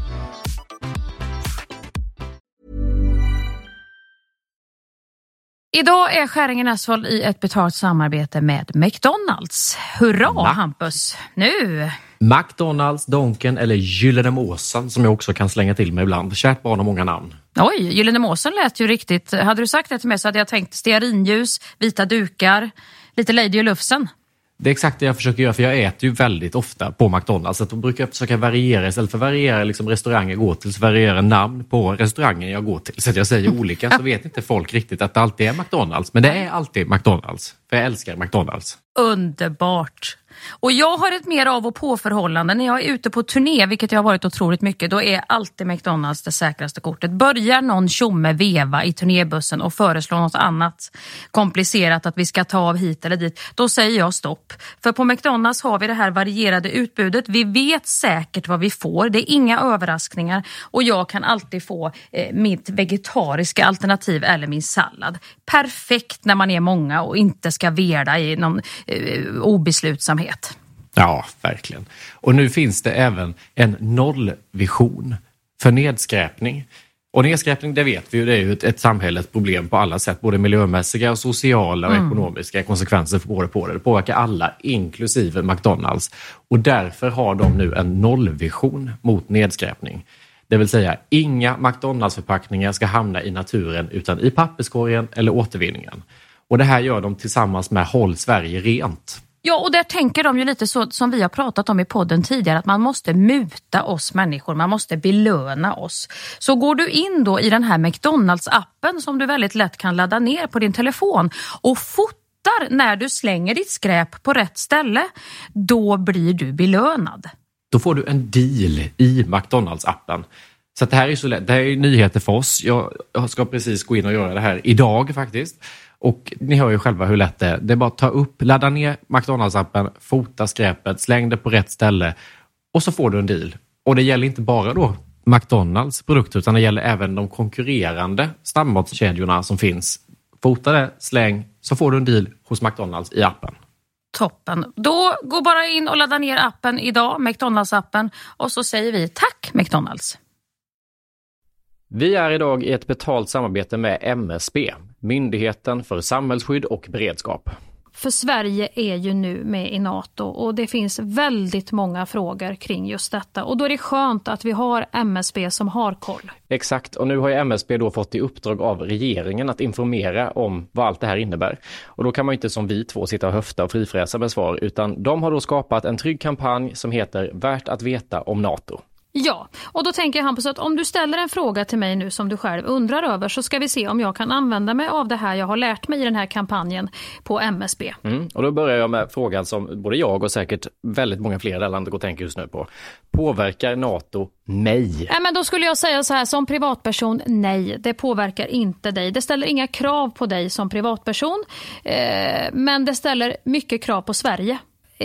Idag är Skäringen Asphalt i ett betalt samarbete med McDonalds. Hurra, Va? Hampus! Nu! McDonalds, Donken eller Gyllene Måsen som jag också kan slänga till mig ibland. Kärt barn och många namn. Oj, Gyllene Måsen lät ju riktigt. Hade du sagt det till mig så hade jag tänkt stearinljus, vita dukar, lite Lady och Lufsen. Det är exakt det jag försöker göra, för jag äter ju väldigt ofta på McDonalds. Så att då brukar jag försöka variera, istället för att variera liksom restauranger jag går till, så variera namn på restaurangen jag går till. Så att jag säger olika, så vet inte folk riktigt att det alltid är McDonalds. Men det är alltid McDonalds, för jag älskar McDonalds. Underbart! Och jag har ett mer av och på-förhållande när jag är ute på turné, vilket jag har varit otroligt mycket. Då är alltid McDonalds det säkraste kortet. Börjar någon tjomme veva i turnébussen och föreslår något annat komplicerat att vi ska ta av hit eller dit, då säger jag stopp. För på McDonalds har vi det här varierade utbudet. Vi vet säkert vad vi får. Det är inga överraskningar. Och jag kan alltid få eh, mitt vegetariska alternativ eller min sallad. Perfekt när man är många och inte ska verda i någon eh, obeslutsamhet. Ja, verkligen. Och nu finns det även en nollvision för nedskräpning. Och nedskräpning, det vet vi ju, det är ju ett, ett samhällets problem på alla sätt. Både miljömässiga, och sociala och mm. ekonomiska konsekvenser för på det. Det påverkar alla, inklusive McDonalds. Och därför har de nu en nollvision mot nedskräpning. Det vill säga, inga McDonalds-förpackningar ska hamna i naturen utan i papperskorgen eller återvinningen. Och det här gör de tillsammans med Håll Sverige rent. Ja, och där tänker de ju lite så som vi har pratat om i podden tidigare, att man måste muta oss människor, man måste belöna oss. Så går du in då i den här McDonalds-appen som du väldigt lätt kan ladda ner på din telefon och fotar när du slänger ditt skräp på rätt ställe, då blir du belönad. Då får du en deal i McDonalds-appen. Så att det här är så lätt, det här är nyheter för oss. Jag ska precis gå in och göra det här idag faktiskt. Och ni hör ju själva hur lätt det är. Det är bara att ta upp, ladda ner McDonalds-appen, fota skräpet, släng det på rätt ställe och så får du en deal. Och det gäller inte bara då McDonalds produkter, utan det gäller även de konkurrerande snabbmatskedjorna som finns. Fota det, släng, så får du en deal hos McDonalds i appen. Toppen. Då går bara in och ladda ner appen idag, McDonalds-appen, och så säger vi tack McDonalds. Vi är idag i ett betalt samarbete med M S B, Myndigheten för samhällsskydd och beredskap. För Sverige är ju nu med i NATO och det finns väldigt många frågor kring just detta. Och då är det skönt att vi har M S B som har koll. Exakt, och nu har ju M S B då fått i uppdrag av regeringen att informera om vad allt det här innebär. Och då kan man inte som vi två sitta och höfta och frifräsa med svar, utan de har då skapat en trygg kampanj som heter Värt att veta om NATO. Ja, och då tänker jag Hampus att om du ställer en fråga till mig nu som du själv undrar över, så ska vi se om jag kan använda mig av det här jag har lärt mig i den här kampanjen på M S B. Mm, och då börjar jag med frågan som både jag och säkert väldigt många fler där landet går och tänker just nu på. Påverkar NATO mig? Nej, men då skulle jag säga så här, som privatperson, nej, det påverkar inte dig. Det ställer inga krav på dig som privatperson, eh, men det ställer mycket krav på Sverige.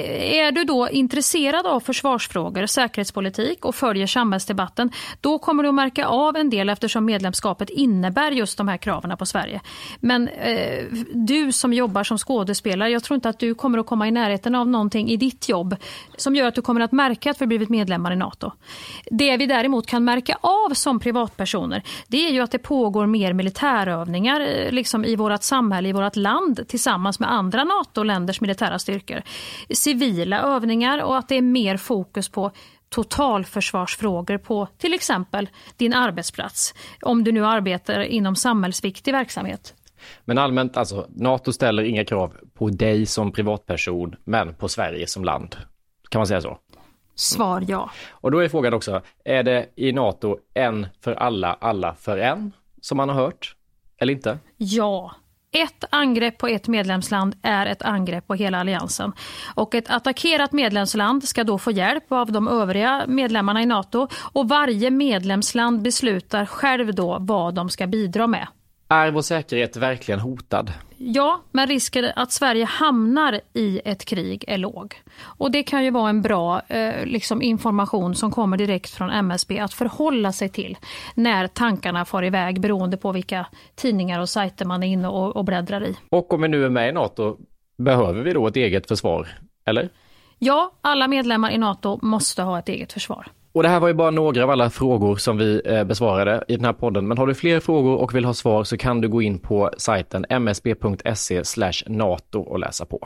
Är du då intresserad av försvarsfrågor, säkerhetspolitik och följer samhällsdebatten, då kommer du att märka av en del eftersom medlemskapet innebär just de här kraven på Sverige. Men eh, du som jobbar som skådespelare, jag tror inte att du kommer att komma i närheten av någonting i ditt jobb som gör att du kommer att märka att vi blivit medlemmar i NATO. Det vi däremot kan märka av som privatpersoner, det är ju att det pågår mer militärövningar liksom i vårt samhälle, i vårt land tillsammans med andra NATO-länders militära styrkor. Civila övningar och att det är mer fokus på totalförsvarsfrågor på till exempel din arbetsplats, om du nu arbetar inom samhällsviktig verksamhet. Men allmänt, alltså NATO ställer inga krav på dig som privatperson, men på Sverige som land. Kan man säga så? Svar ja. Och då är frågan också, är det i NATO en för alla, alla för en, som man har hört, eller inte? Ja. Ett angrepp på ett medlemsland är ett angrepp på hela alliansen. Och ett attackerat medlemsland ska då få hjälp av de övriga medlemmarna i NATO. Och varje medlemsland beslutar själv då vad de ska bidra med. Är vår säkerhet verkligen hotad? Ja, men risken att Sverige hamnar i ett krig är låg. Och det kan ju vara en bra eh, liksom information som kommer direkt från M S B att förhålla sig till när tankarna far iväg beroende på vilka tidningar och sajter man är inne och, och bläddrar i. Och om vi nu är med i NATO, behöver vi då ett eget försvar, eller? Ja, alla medlemmar i NATO måste ha ett eget försvar. Och det här var ju bara några av alla frågor som vi eh, besvarade i den här podden. Men har du fler frågor och vill ha svar så kan du gå in på sajten m s b punkt s e slash nato och läsa på.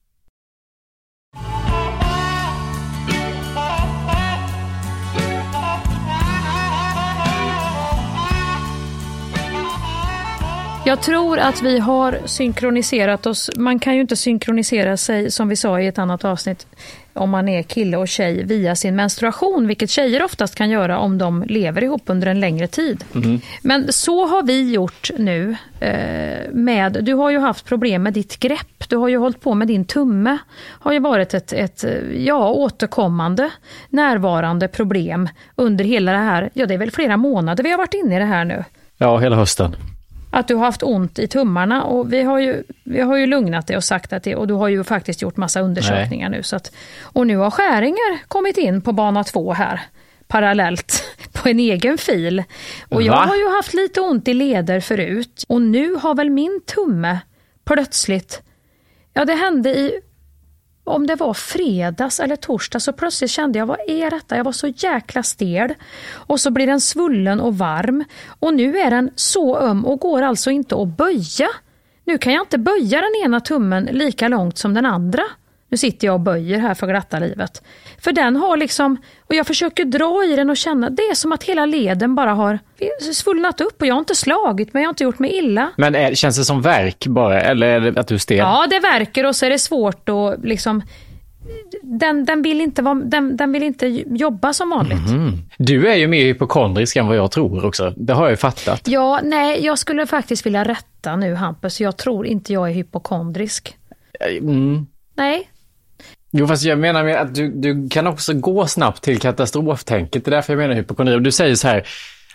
Jag tror att vi har synkroniserat oss. Man kan ju inte synkronisera sig, som vi sa i ett annat avsnitt, om man är kille och tjej via sin menstruation, vilket tjejer oftast kan göra om de lever ihop under en längre tid. Mm. Men så har vi gjort nu eh, med, du har ju haft problem med ditt grepp, du har ju hållit på med din tumme, har ju varit ett, ett ja, återkommande, närvarande problem under hela det här, ja det är väl flera månader vi har varit inne i det här nu. Ja, hela hösten. Att du har haft ont i tummarna, och vi har ju, vi har ju lugnat dig och sagt att det, och du har ju faktiskt gjort massa undersökningar. Nej. nu. Så att, och nu har Skäringer kommit in på bana två här, parallellt på en egen fil. Och jag Va? har ju haft lite ont i leder förut, och nu har väl min tumme plötsligt, ja det hände i, om det var fredags eller torsdag, så plötsligt kände jag, vad är detta? Jag var så jäkla stel. Och så blir den svullen och varm. Och nu är den så öm och går alltså inte att böja. Nu kan jag inte böja den ena tummen lika långt som den andra. Nu sitter jag och böjer här för glatta livet. För den har liksom, och jag försöker dra i den och känna, det är som att hela leden bara har svullnat upp, och jag har inte slagit, men jag har inte gjort mig illa. Men är, känns det som verk bara, eller är det att du stel? Ja, det verkar, och så är det svårt att liksom, den, den, vill inte vara, den, den vill inte jobba som vanligt. Mm. Du är ju mer hypokondrisk än vad jag tror också. Det har jag ju fattat. Ja, nej, jag skulle faktiskt vilja rätta nu, Hampus. Jag tror inte jag är hypokondrisk. Mm. Nej. Jo, fast jag menar med att du, du kan också gå snabbt till katastroftänket. Det är därför jag menar hypokondri. Och du säger så här,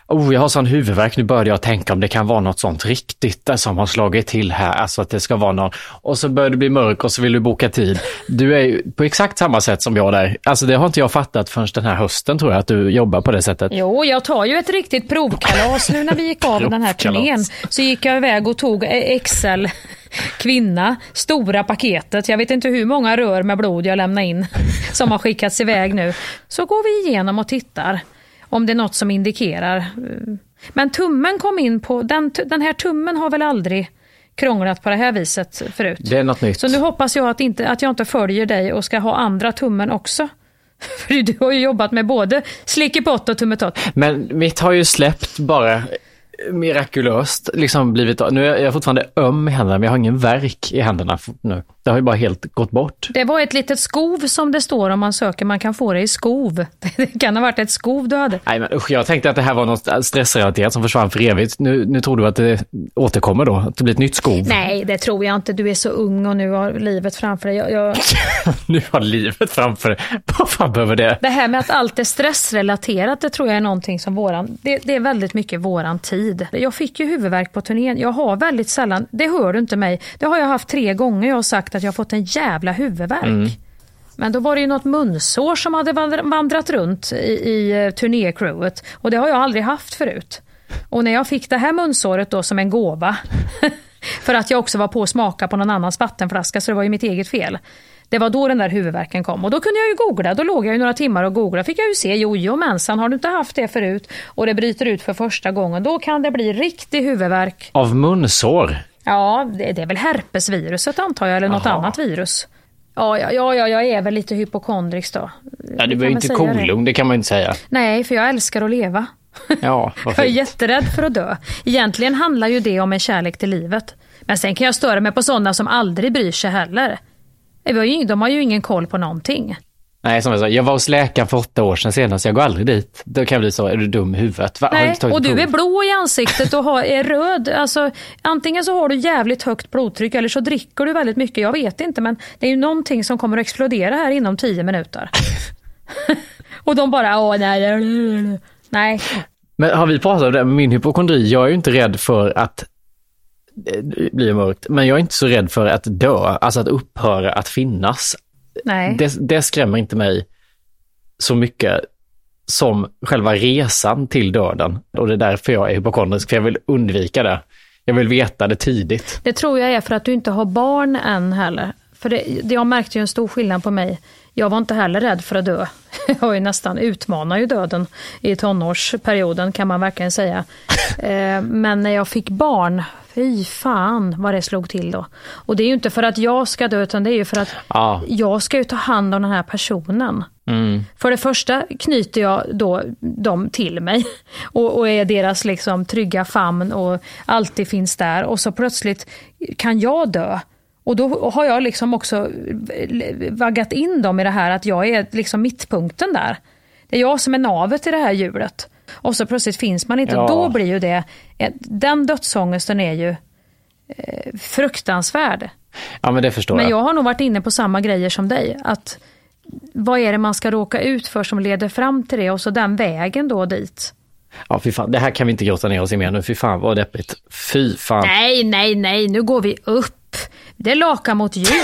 oh, jag har sån huvudvärk, nu började jag tänka om det kan vara något sånt riktigt där som har slagit till här, alltså att det ska vara någon, och så börjar det bli mörk och så vill du boka tid. Du är ju på exakt samma sätt som jag där. Alltså det har inte jag fattat förrän den här hösten, tror jag, att du jobbar på det sättet. Jo, jag tar ju ett riktigt provkalas nu när vi gick av den här turnén. Så gick jag iväg och tog Excel kvinna, stora paketet. Jag vet inte hur många rör med blod jag lämnar in som har skickats iväg nu. Så går vi igenom och tittar om det är något som indikerar. Men tummen kom in på, den, den här tummen har väl aldrig krånglat på det här viset förut. Det är något nytt. Så nu hoppas jag att, inte, att jag inte följer dig och ska ha andra tummen också. För du har ju jobbat med både slickepott och tummetott. Men mitt har ju släppt bara mirakulöst. Liksom blivit, nu är jag fortfarande öm i händerna, men jag har ingen värk i händerna nu. Det har ju bara helt gått bort. Det var ett litet skov som det står om man söker. Man kan få det i skov. Det kan ha varit ett skov du hade. Nej, men usch, jag tänkte att det här var något stressrelaterat som försvann för evigt. Nu, nu tror du att det återkommer då? Att det blir ett nytt skov? Nej, det tror jag inte. Du är så ung och nu har livet framför dig. Jag, jag... nu har livet framför dig. Vad fan behöver det? Det här med att allt är stressrelaterat, det tror jag är någonting som våran... Det, det är väldigt mycket våran tid. Jag fick ju huvudvärk på turnén. Jag har väldigt sällan... Det hör du inte mig. Det har jag haft tre gånger. Jag har sagt att jag har fått en jävla huvudvärk. Mm. Men då var det ju något munsår som hade vandrat runt i, i turnécrewet. Och det har jag aldrig haft förut. Och när jag fick det här munsåret då som en gåva, för att jag också var på att smaka på någon annans vattenflaska, så det var ju mitt eget fel. Det var då den där huvudvärken kom. Och då kunde jag ju googla. Då låg jag ju några timmar och googlade. Fick jag ju se, jojo mensan, har du inte haft det förut? Och det bryter ut för första gången. Då kan det bli riktig huvudvärk. Av munsår? Ja, det, det är väl herpesviruset antar jag, eller något Aha. annat virus. Ja, ja, ja, ja, jag är väl lite hypokondrisk då. Ja, det var ju inte kolugn, det? det kan man inte säga. Nej, för jag älskar att leva. Ja, vad jag är jätterädd för att dö. Egentligen handlar ju det om en kärlek till livet. Men sen kan jag störa mig på sådana som aldrig bryr sig heller. De har ju ingen koll på någonting. Nej, som jag sa, jag var hos läkaren för åtta år sedan senast. Jag går aldrig dit. Då kan jag bli så, är du dum i huvudet? Va? Nej, och du är blå i ansiktet och har, är röd. Alltså, antingen så har du jävligt högt blodtryck eller så dricker du väldigt mycket. Jag vet inte, men det är ju någonting som kommer att explodera här inom tio minuter. Och de bara, åh nej, nej. Men har vi pratat om det med min hypokondri? Jag är ju inte rädd för att det blir mörkt, men jag är inte så rädd för att dö, alltså att upphöra att finnas. Nej. Det, det skrämmer inte mig så mycket som själva resan till döden. Och det är därför jag är hypokondrisk, för jag vill undvika det. Jag vill veta det tidigt. Det tror jag är för att du inte har barn än heller. För det, det jag märkte ju en stor skillnad på mig. Jag var inte heller rädd för att dö. Jag har ju nästan utmanat ju döden i tonårsperioden, kan man verkligen säga. Eh, men när jag fick barn, fy fan vad det slog till då. Och det är ju inte för att jag ska dö, utan det är ju för att ah. jag ska ju ta hand om den här personen. Mm. För det första knyter jag då dem till mig och, och är deras liksom trygga famn och alltid finns där. Och så plötsligt kan jag dö. Och då har jag liksom också vaggat in dem i det här att jag är liksom mittpunkten där. Det är jag som är navet i det här hjulet. Och så plötsligt finns man inte. Ja. Och då blir ju det, den dödsångesten är ju eh, fruktansvärd. Ja, men det förstår men jag. Men jag har nog varit inne på samma grejer som dig. Att vad är det man ska råka ut för som leder fram till det? Och så den vägen då dit. Ja, fy fan. Det här kan vi inte grotta ner oss i mer nu. Fy fan, vad deppigt. Fy fan. Nej, nej, nej. Nu går vi upp. Det lakar mot jul.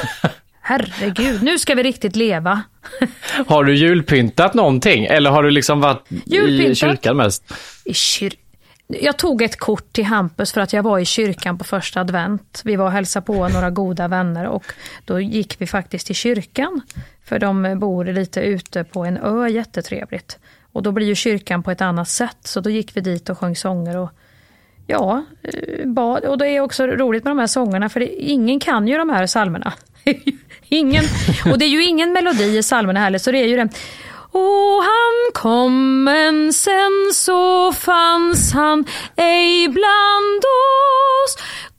Herregud, nu ska vi riktigt leva. Har du julpyntat någonting? Eller har du liksom varit julpyntat i kyrkan mest? I kyr- jag tog ett kort till Hampus för att jag var i kyrkan på första advent. Vi var och hälsade på några goda vänner och då gick vi faktiskt till kyrkan. För de bor lite ute på en ö, jättetrevligt. Och då blir ju kyrkan på ett annat sätt. Så då gick vi dit och sjöng sånger och ja, bad. Och det är också roligt med de här sångerna, för det, ingen kan ju de här psalmerna. Ingen, och det är ju ingen melodi i psalmerna heller, så det är ju den. Och han kom, men sen så fanns han ej bland oss,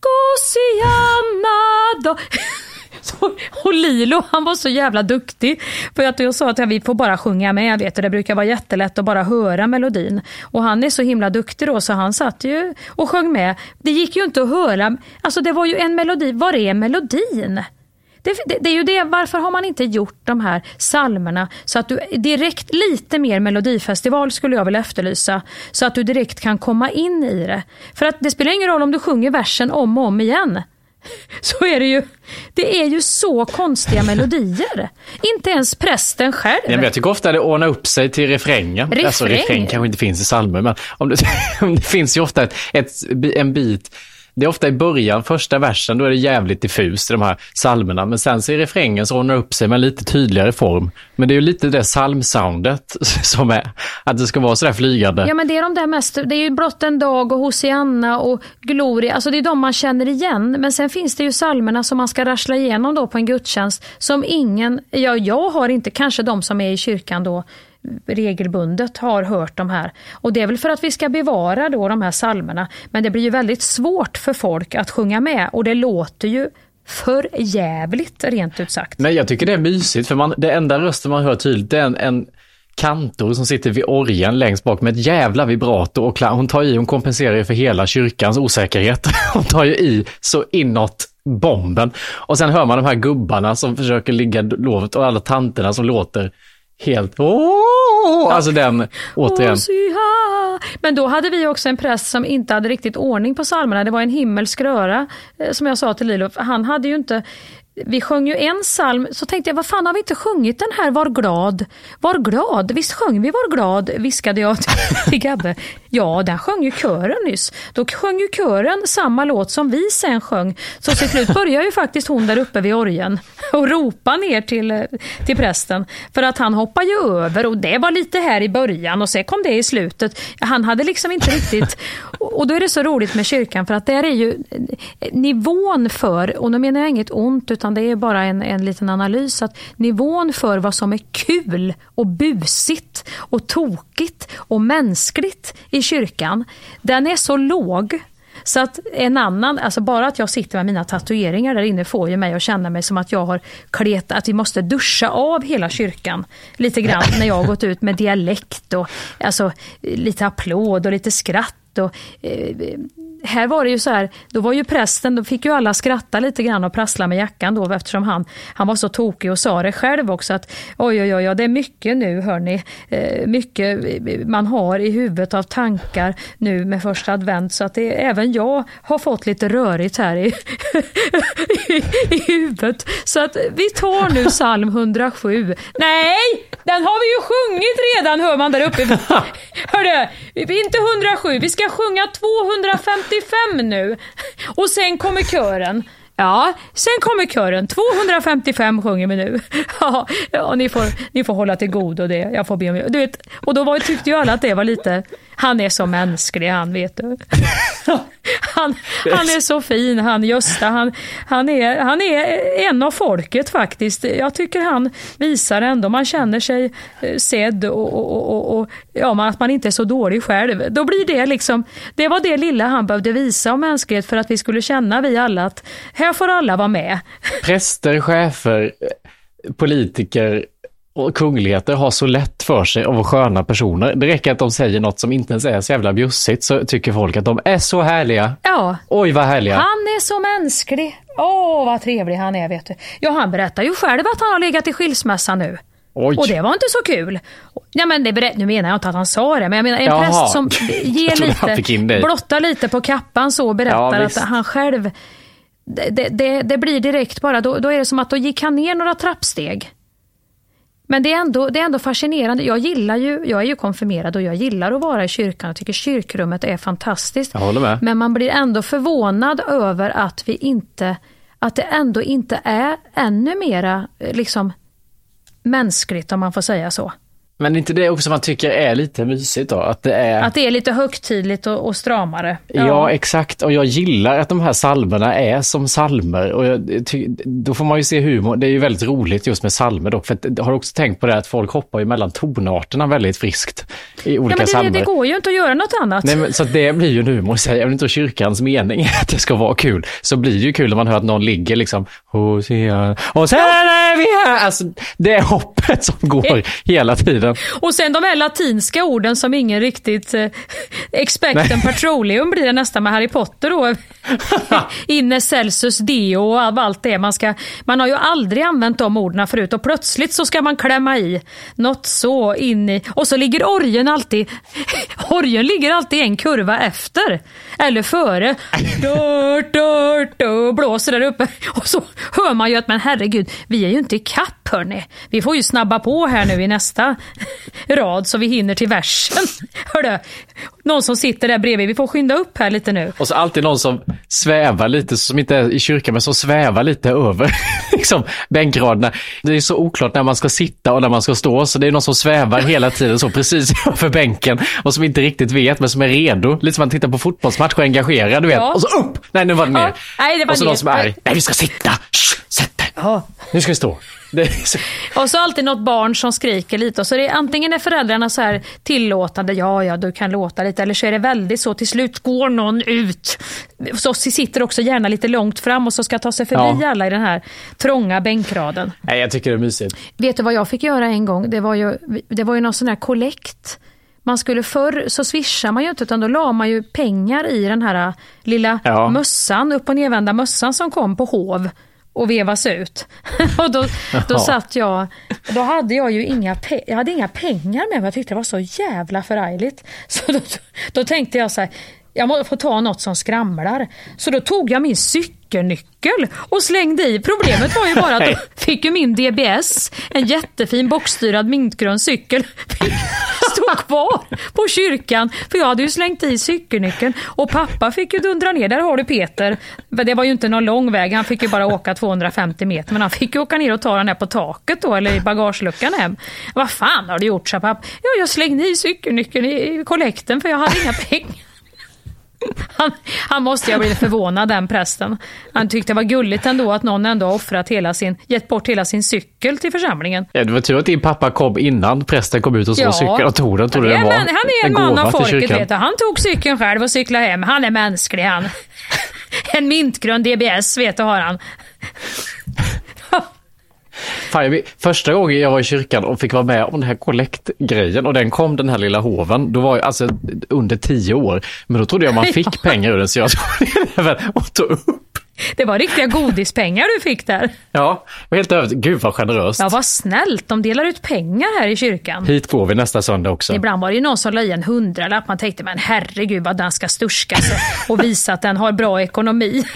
Gosianna då. Och Lilo, han var så jävla duktig. För att jag sa att vi får bara sjunga med, vet du. Det brukar vara jättelätt att bara höra melodin. Och han är så himla duktig då, så han satt ju och sjöng med. Det gick ju inte att höra. Alltså det var ju en melodi. Var är melodin? Det, det, det är ju det, varför har man inte gjort de här psalmerna så att du direkt, lite mer melodifestival skulle jag vilja efterlysa, så att du direkt kan komma in i det. För att det spelar ingen roll om du sjunger versen om och om igen. Så är det ju, det är ju så konstiga melodier. Inte ens prästen själv. Nej, men jag tycker ofta det ordnar upp sig till refrängen. Refräng. Alltså refräng kanske inte finns i psalmer, men om det, om det finns ju ofta ett, ett, en bit. Det är ofta i början, första versen, då är det jävligt diffust i de här psalmerna. Men sen så är refrängen så ordnar upp sig med en lite tydligare form. Men det är ju lite det psalmsoundet som är, att det ska vara sådär flygande. Ja, men det är de där mest, det är ju Blott en dag och Hosianna och Gloria. Alltså det är de man känner igen. Men sen finns det ju psalmerna som man ska rassla igenom då på en gudstjänst. Som ingen, ja jag har inte, kanske de som är i kyrkan då regelbundet har hört de här. Och det är väl för att vi ska bevara då de här psalmerna. Men det blir ju väldigt svårt för folk att sjunga med. Och det låter ju för jävligt, rent ut sagt. Nej, jag tycker det är mysigt. För man, det enda rösten man hör tydligt är en, en kantor som sitter vid orgeln längst bak med ett jävla vibrato. Och klar, hon tar i, hon kompenserar för hela kyrkans osäkerhet. Hon tar ju i så inåt bomben. Och sen hör man de här gubbarna som försöker ligga lovet och alla tanterna som låter helt, åh, alltså den, återigen. Men då hade vi också en präst som inte hade riktigt ordning på psalmerna. Det var en himmelsk röra, som jag sa till Lilo. Han hade ju inte, vi sjöng ju en psalm, så tänkte jag, vad fan har vi inte sjungit den här Var glad? Var glad? Visst sjöng vi Var glad? Viskade jag till Gabbe. Ja, den sjöng ju kören nyss. Då sjöng ju kören samma låt som vi sen sjöng. Så till slut börjar ju faktiskt hon där uppe vid orgeln och ropa ner till, till prästen. För att han hoppar ju över, och det var lite här i början och sen kom det i slutet. Han hade liksom inte riktigt, och då är det så roligt med kyrkan, för att där är ju nivån för, och nu menar jag inget ont utan det är bara en, en liten analys, att nivån för vad som är kul och busigt och tokigt och mänskligt i kyrkan, den är så låg så att en annan, alltså bara att jag sitter med mina tatueringar där inne får ju mig att känna mig som att jag har kletat, att vi måste duscha av hela kyrkan lite grann när jag har gått ut med dialekt och alltså lite applåd och lite skratt och eh, här var det ju så här, då var ju prästen, då fick ju alla skratta lite grann och prassla med jackan då, eftersom han, han var så tokig och sa det själv också att oj oj oj, det är mycket nu hörni, eh, mycket man har i huvudet av tankar nu med första advent, så att det, även jag har fått lite rörigt här i, i, i huvudet, så att vi tar nu psalm hundrasju. Nej, den har vi ju sjungit redan, hör man där uppe. Hörde, inte hundrasju, vi ska sjunga tvåhundrafemtiofem nu. Och sen kommer kören. Ja, sen kommer kören. tvåhundrafemtiofem sjunger vi nu. Ja, ja ni, får, ni får hålla till god och det. Jag får be om, du vet, och då var, tyckte ju alla att det var lite, han är så mänsklig, han vet du. Han, han är så fin, han Gösta, han, han, är, han är en av folket faktiskt. Jag tycker han visar ändå, man känner sig sedd och, och, och, och ja, att man inte är så dålig själv. Då blir det liksom, det var det lilla han behövde visa om mänsklighet för att vi skulle känna, vi alla, att här får alla vara med. Präster, chefer, politiker och kungligheter har så lätt för sig av sköna personer. Det räcker att de säger något som inte ens är så jävla bjussigt, så tycker folk att de är så härliga. Ja. Oj, vad härliga. Han är så mänsklig. Åh, vad trevlig han är, vet du. Ja, han berättar ju själv att han har legat i skilsmässa nu. Oj. Och det var inte så kul. Ja, men det berätt, nu menar jag inte att han sa det, men jag menar en Jaha. präst som ger lite, blottar lite på kappan så och berättar ja, att han själv, det, det, det blir direkt bara, då, då är det som att då gick han ner några trappsteg. Men det är, ändå, det är ändå fascinerande. Jag gillar ju, jag är ju konfirmerad och jag gillar att vara i kyrkan. Jag tycker kyrkrummet är fantastiskt. Jag håller med. Men man blir ändå förvånad över att vi inte, att det ändå inte är ännu mera liksom mänskligt, om man får säga så. Men inte det också man tycker är lite mysigt då? Att det är, att det är lite högtidligt och, och stramare. Ja. ja, exakt. Och jag gillar att de här salmerna är som salmer. Och jag, ty, då får man ju se humor. Det är ju väldigt roligt just med salmer dock. För jag har också tänkt på det att folk hoppar ju mellan tonarterna väldigt friskt i olika ja, men det, salmer. Det, det går ju inte att göra något annat. Nej, men, så det blir ju en humor. Jag vet inte om kyrkans mening att det ska vara kul. Så blir det ju kul när man hör att någon ligger liksom och sen är vi här. Alltså det är hoppet som går hela tiden. tiden. Och sen de här latinska orden som ingen riktigt eh, expecten petroleum blir det nästan med Harry Potter då. Inne Celsius Deo och allt det man ska. Man har ju aldrig använt de orden förut och plötsligt så ska man klämma i något så in i, och så ligger orgen alltid orgen ligger alltid en kurva efter eller före. Dört, dört, dört, blåser där uppe och så hör man ju att men herregud, vi är ju inte i kapp hörni. Vi får ju snabba på här nu i nästa rad så vi hinner till versen. Hörde, någon som sitter där bredvid, vi får skynda upp här lite nu. Och så alltid någon som svävar lite, som inte är i kyrkan men som svävar lite över liksom bänkraderna. Det är så oklart när man ska sitta och när man ska stå, så det är någon som svävar hela tiden så precis över bänken och som inte riktigt vet men som är redo. Lite som man tittar på fotbollsmatch och engagerad, du vet. Ja. Och så upp! Nej, nu var det ner. Ja. Nej, det var och så ner. någon som är arg. Nej, vi ska sitta! Shh, sätt dig! Ja. Nu ska vi stå. Så... Och så alltid något barn som skriker lite och så är det antingen är föräldrarna så här tillåtande, ja ja du kan låta lite, eller så är det väldigt så till slut går någon ut så sitter också gärna lite långt fram och så ska ta sig förbi ja. alla i den här trånga bänkraden. Nej, jag tycker det är mysigt. Vet du vad jag fick göra en gång? Det var ju, det var ju någon sån här kollekt. Man skulle förr så swishar man ju inte utan då la man ju pengar i den här lilla ja. mössan, upp- och nedvända mössan som kom på hov och vevas ut. Och då, då satt jag, då hade jag ju inga, pe- jag hade inga pengar med mig. Jag tyckte det var så jävla förargligt. Så då, då tänkte jag så här, jag måste få ta något som skramlar. Så då tog jag min cykelnyckel och slängde i. Problemet var ju bara att då fick ju min D B S, en jättefin boxstyrad mintgrön cykel, stod kvar på kyrkan. För jag hade ju slängt i cykelnyckeln. Och pappa fick ju dundra ner, där har du Peter. Det var ju inte någon lång väg, han fick ju bara åka tvåhundrafemtio meter. Men han fick ju åka ner och ta den här på taket då, eller i bagageluckan hem. Vad fan har du gjort, sa pappa? Ja, jag slängde i cykelnyckeln i kollekten för jag hade inga pengar. Han, han måste ju ha blivit förvånad, den prästen. Han tyckte det var gulligt ändå att någon ändå offrat hela sin, gett bort hela sin cykel till församlingen. Ja, det var tur att din pappa kom innan prästen kom ut och såg ja. cykeln och tog den. Tog ja, den var han är en man av folket, vet du. Han tog cykeln själv och cyklade hem. Han är mänsklig, han. En mintgrön D B S, vet du, har han. Fan, första gången jag var i kyrkan och fick vara med om den här kollektgrejen och den kom, den här lilla hoven, då var jag alltså under tio år, men då trodde jag man fick pengar ur den, så jag tog den och tog upp. Det var riktiga godispengar du fick där. Ja, och helt övrigt, gud vad generöst. Ja, vad snällt, de delar ut pengar här i kyrkan. Hit går vi nästa söndag också. Ibland var det ju någon som la i en hundralapp, man tänkte, men herregud vad den ska sturska sig och visa att den har bra ekonomi.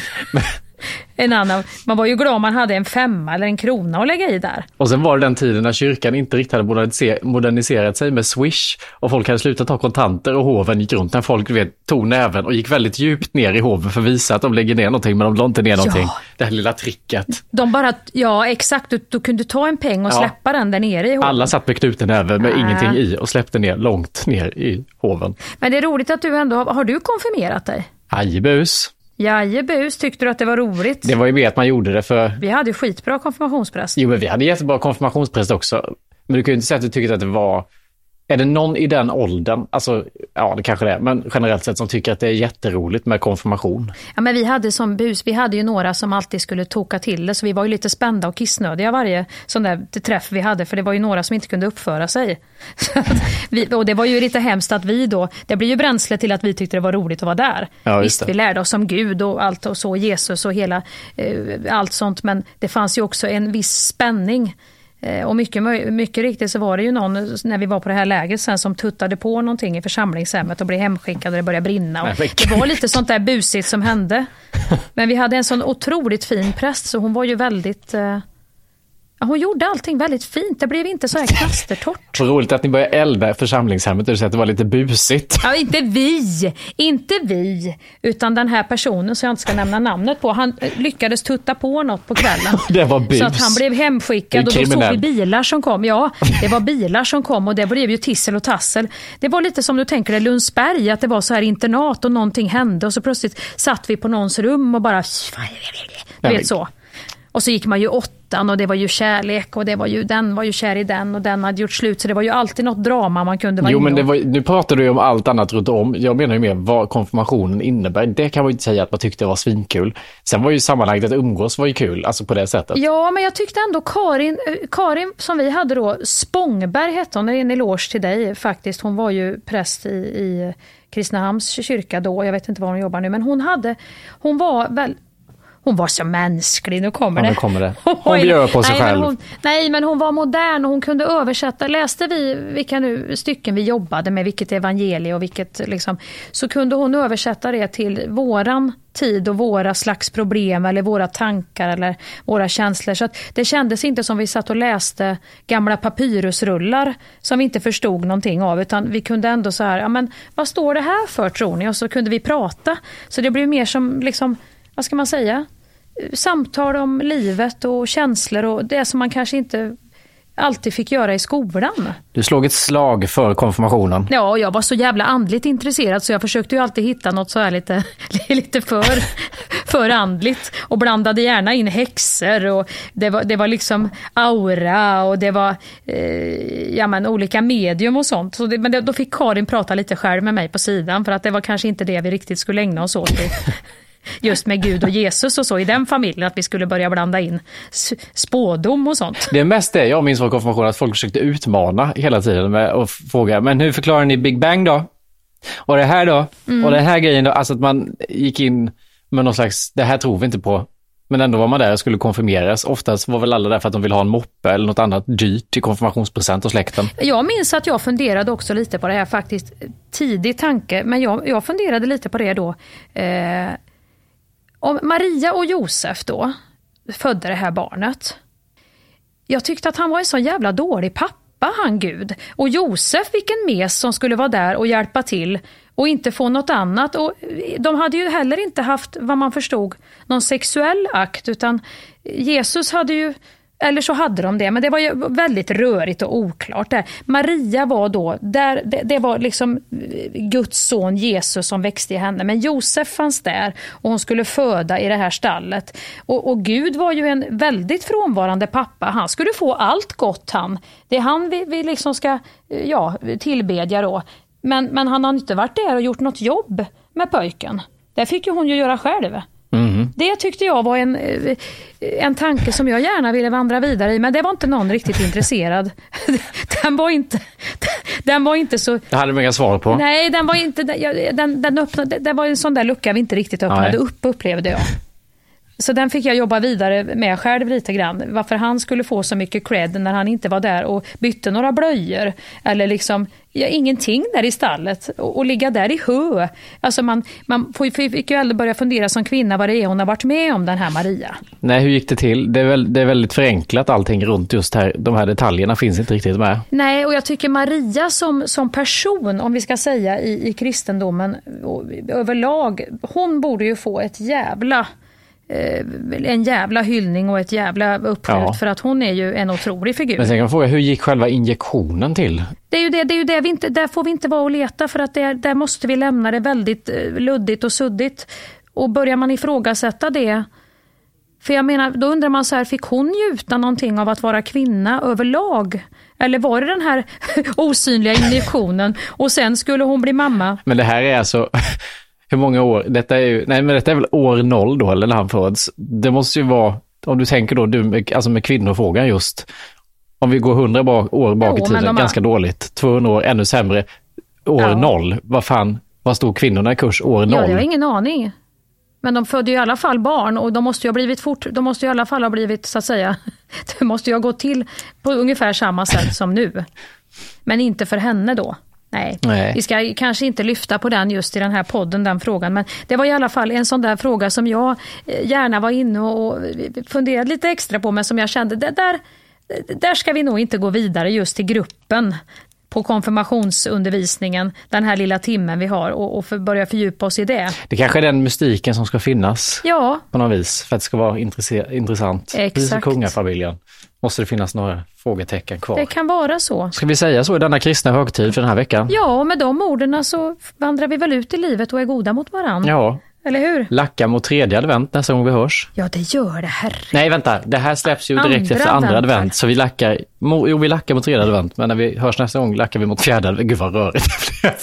En annan, man var ju glad om man hade en femma eller en krona att lägga i där. Och sen var det den tiden när kyrkan inte riktigt hade moderniser- moderniserat sig med Swish och folk hade slutat ta kontanter och hoven gick runt när folk, vet, tog näven och gick väldigt djupt ner i hoven för att visa att de lägger ner någonting, men de la inte ner någonting. Ja. Det här lilla tricket. De bara, ja exakt, du, du kunde ta en peng och ja. släppa den där nere i hoven. Alla satt med knuten näven med äh. ingenting i och släppte ner långt ner i hoven. Men det är roligt att du ändå, har, har du konfirmerat dig? Ajebus. Jajebus, tyckte du att det var roligt? Det var ju mer att man gjorde det för... Vi hade ju skitbra konfirmationspräst. Jo, men vi hade jättebra konfirmationspräst också. Men du kan ju inte säga att du tyckte att det var... Är det någon i den åldern, alltså ja det kanske det är, men generellt sett som tycker att det är jätteroligt med konfirmation? Ja, men vi hade som bus, vi hade ju några som alltid skulle toka till det, så vi var ju lite spända och kissnödiga varje sån där träff vi hade, för det var ju några som inte kunde uppföra sig. vi, och det var ju lite hemskt att vi då, det blir ju bränsle till att vi tyckte det var roligt att vara där. Ja, visst, vi lärde oss om Gud och allt och så, Jesus och hela eh, allt sånt, men det fanns ju också en viss spänning. Och mycket, mycket riktigt så var det ju någon när vi var på det här läget sen som tuttade på någonting i församlingshemmet och blev hemskickad och det började brinna. Och det var lite sånt där busigt som hände. Men vi hade en sån otroligt fin präst, så hon var ju väldigt... Ja, hon gjorde allting väldigt fint. Det blev inte så här knastertorrt. Så roligt att ni började elda församlingshemmet och du säger att det var lite busigt. Ja, inte vi. Inte vi. Utan den här personen, så jag inte ska nämna namnet på. Han lyckades tutta på något på kvällen. Det var bus. Så att han blev hemskickad och då såg vi bilar som kom. Ja, det var bilar som kom och det blev ju tissel och tassel. Det var lite som du tänker det Lundsberg, att det var så här internat och någonting hände och så plötsligt satt vi på någons rum och bara... Du vet så. Och så gick man ju åttan och det var ju kärlek och det var ju, den var ju kär i den och den hade gjort slut. Så det var ju alltid något drama man kunde vara Jo, inne men det om. var, nu pratar du ju om allt annat runt om. Jag menar ju mer vad konfirmationen innebär. Det kan man ju inte säga att man tyckte var svinkul. Sen var ju sammanhanget att umgås var ju kul, alltså på det sättet. Ja, men jag tyckte ändå Karin, Karin som vi hade då, Spångberg hette hon, det är en eloge till dig faktiskt. Hon var ju präst i, i Kristinehamns kyrka då, jag vet inte var hon jobbar nu, men hon hade, hon var väl Hon var så mänsklig, nu kommer ja, det. Nu kommer det. Hon bjöd på sig nej, själv. Men hon, nej, men hon var modern och hon kunde översätta. Läste vi vilka nu stycken vi jobbade med, vilket evangelie och vilket liksom, så kunde hon översätta det till våran tid och våra slags problem eller våra tankar eller våra känslor. Så att det kändes inte som vi satt och läste gamla papyrusrullar som vi inte förstod någonting av, utan vi kunde ändå så här, ja men vad står det här för tror ni? Och så kunde vi prata. Så det blev mer som liksom, vad ska man säga? Samtal om livet och känslor och det som man kanske inte alltid fick göra i skolan. Du slog ett slag för konfirmationen. Ja, jag var så jävla andligt intresserad så jag försökte ju alltid hitta något så här lite, lite för, för andligt och blandade gärna in häxor och det var, det var liksom aura och det var eh, ja, men, olika medium och sånt. Så det, men det, då fick Karin prata lite själv med mig på sidan för att det var kanske inte det vi riktigt skulle ägna oss åt. Just med Gud och Jesus och så i den familjen, att vi skulle börja blanda in spådom och sånt. Det är mest det jag minns från konfirmationen, att folk försökte utmana hela tiden med att fråga, men hur förklarar ni Big Bang då? Och det här då? Mm. Och det här grejen då? Alltså att man gick in med någon slags, det här tror vi inte på. Men ändå var man där och skulle konfirmeras. Oftast var väl alla där för att de ville ha en moppe eller något annat dyrt till konfirmationspresent och släkten. Jag minns att jag funderade också lite på det här faktiskt. Tidig tanke, men jag, jag funderade lite på det då. Eh, om Maria och Josef då födde det här barnet. Jag tyckte att han var en så jävla dålig pappa, han Gud. Och Josef, vilken mes som skulle vara där och hjälpa till och inte få något annat. Och de hade ju heller inte haft, vad man förstod, någon sexuell akt, utan Jesus hade ju, eller så hade de det, men det var ju väldigt rörigt och oklart där. Maria var då, där, det, det var liksom Guds son Jesus som växte i henne, men Josef fanns där och hon skulle föda i det här stallet. Och, och Gud var ju en väldigt frånvarande pappa, han skulle få allt gott han. Det är han vi, vi liksom ska ja, tillbedja då. Men, men han har inte varit där och gjort något jobb med pojken. Det fick ju hon ju göra själv. Mm. Det tyckte jag var en, en tanke som jag gärna ville vandra vidare i, men det var inte någon riktigt intresserad. Den var inte den var inte så. Det hade man inga svar på. Nej, den var inte den den öppnade, det var en sån där lucka vi inte riktigt öppnade upp, upplevde jag. Så den fick jag jobba vidare med själv lite grann. Varför han skulle få så mycket cred när han inte var där och bytte några blöjor. Eller liksom, ja, ingenting där i stallet. Och, och ligga där i hö. Alltså man, man fick ju aldrig börja fundera som kvinna vad det är hon har varit med om, den här Maria. Nej, hur gick det till? Det är, väl, det är väldigt förenklat allting runt just här. De här detaljerna finns inte riktigt med. Nej, och jag tycker Maria som, som person, om vi ska säga i, i kristendomen överlag, hon borde ju få ett jävla... en jävla hyllning och ett jävla uppskjut, ja. För att hon är ju en otrolig figur. Men sen kan man fråga, hur gick själva injektionen till? Det är ju det, det, är ju det vi inte, där får vi inte vara och leta, för att det, där måste vi lämna det väldigt luddigt och suddigt. Och börjar man ifrågasätta det, för jag menar, då undrar man så här, fick hon njuta någonting av att vara kvinna överlag? Eller var det den här osynliga injektionen och sen skulle hon bli mamma? Men det här är alltså... Hur många år? Detta är ju, nej men detta är väl år noll då, eller när han föds. Det måste ju vara, om du tänker då, du, alltså med kvinnofrågan just. Om vi går hundra år bak jo, i tiden, ganska har... dåligt. tvåhundra år, ännu sämre. År ja. noll, vad fan, vad stod kvinnorna i kurs år noll? Ja, jag har ingen aning. Men de födde ju i alla fall barn och de måste ju ha blivit fort, de måste ju i alla fall ha blivit, så att säga, det måste ju ha gått till på ungefär samma sätt som nu. Men inte för henne då. Nej. Nej, vi ska kanske inte lyfta på den just i den här podden, den frågan. Men det var i alla fall en sån där fråga som jag gärna var inne och funderade lite extra på, men som jag kände, det där, där ska vi nog inte gå vidare just till gruppen på konfirmationsundervisningen, den här lilla timmen vi har, och, och för, börja fördjupa oss i det. Det kanske är den mystiken som ska finnas ja. På något vis, för att det ska vara intressant. Precis som kungafamiljen. Måste det finnas några frågetecken kvar? Det kan vara så. Ska vi säga så i denna kristna högtid för den här veckan? Ja, och med de orden så vandrar vi väl ut i livet och är goda mot varandra. Ja, Eller hur? Lacka mot tredje advent nästa gång vi hörs. Ja, det gör det, herre. Nej, vänta. Det här släpps ju direkt Andra efter andra advent. advent. Så vi lackar, mo, jo, vi lackar mot tredje advent. Men när vi hörs nästa gång lackar vi mot fjärde advent. Gud vad rörigt det blev.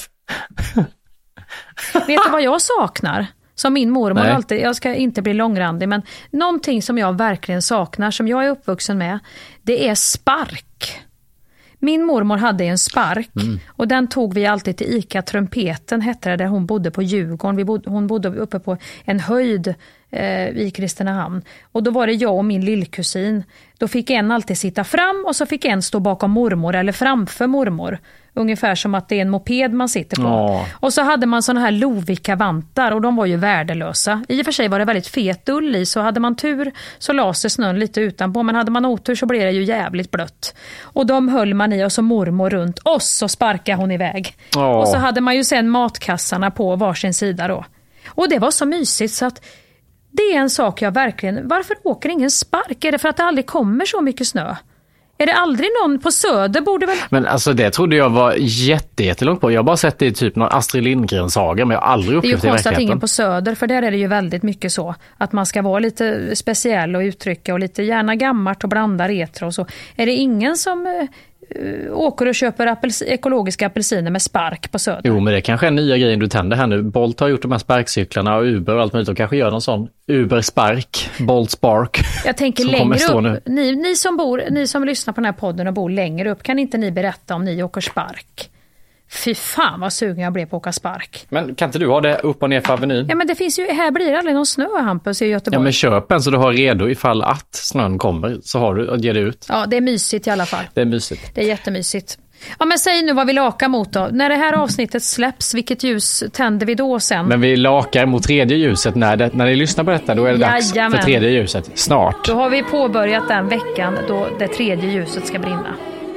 Vet du vad jag saknar? Som min mormor Nej. alltid, jag ska inte bli långrandig, men någonting som jag verkligen saknar, som jag är uppvuxen med, det är spark. Min mormor hade en spark mm. och den tog vi alltid till Ica Trumpeten, hette det, där hon bodde på Djurgården. Vi bodde, hon bodde uppe på en höjd eh, i Kristinehamn. Och då var det jag och min lillkusin. Då fick en alltid sitta fram och så fick en stå bakom mormor eller framför mormor. Ungefär som att det är en moped man sitter på. Åh. Och så hade man såna här Lovikka-vantar och de var ju värdelösa. I och för sig var det väldigt fet ull i, så hade man tur så lade sig snön lite utanpå. Men hade man otur så blev det ju jävligt blött. Och de höll man i och så mormor runt och så sparkade hon iväg. Åh. Och så hade man ju sen matkassarna på varsin sida då. Och det var så mysigt så att det är en sak jag verkligen... Varför åker ingen spark? Är det för att det aldrig kommer så mycket snö? Är det aldrig någon på Söder borde väl... Men alltså det trodde jag var jätte, jättelångt på. Jag har bara sett det i typ någon Astrid Lindgren-saga, men jag har aldrig upplevt det i verkligheten. Det är ju konstigt att ingen på Söder, för där är det ju väldigt mycket så. Att man ska vara lite speciell och uttrycka och lite gärna gammalt och blanda retro och så. Är det ingen som uh, åker och köper apels- ekologiska apelsiner med spark på Söder? Jo, men det kanske är nya grejer du tänder här nu. Bolt har gjort de här sparkcyklarna och Uber och allt möjligt. Och kanske gör någon sån Uber Spark, Bolt Spark. Jag tänker längre upp. Ni, ni, som bor, ni som lyssnar på den här podden och bor längre upp, kan inte ni berätta om ni åker spark? Fy fan vad sugen jag blev på att åka spark. Men kan inte du ha det upp och ner för Avenyn? Ja, men det finns ju, här blir det aldrig någon snö, Hampus, i Göteborg. Ja, men köp en så du har redo ifall att snön kommer, så har du och ger det ut. Ja, det är mysigt i alla fall. Det är mysigt. Det är jättemysigt. Ja, men säg nu vad vi lakar mot då. När det här avsnittet släpps, vilket ljus tänder vi då sen? Men vi lakar mot tredje ljuset. När, det, när ni lyssnar på detta, då är det dags Jajamän. för tredje ljuset. Snart. Då har vi påbörjat den veckan då det tredje ljuset ska brinna.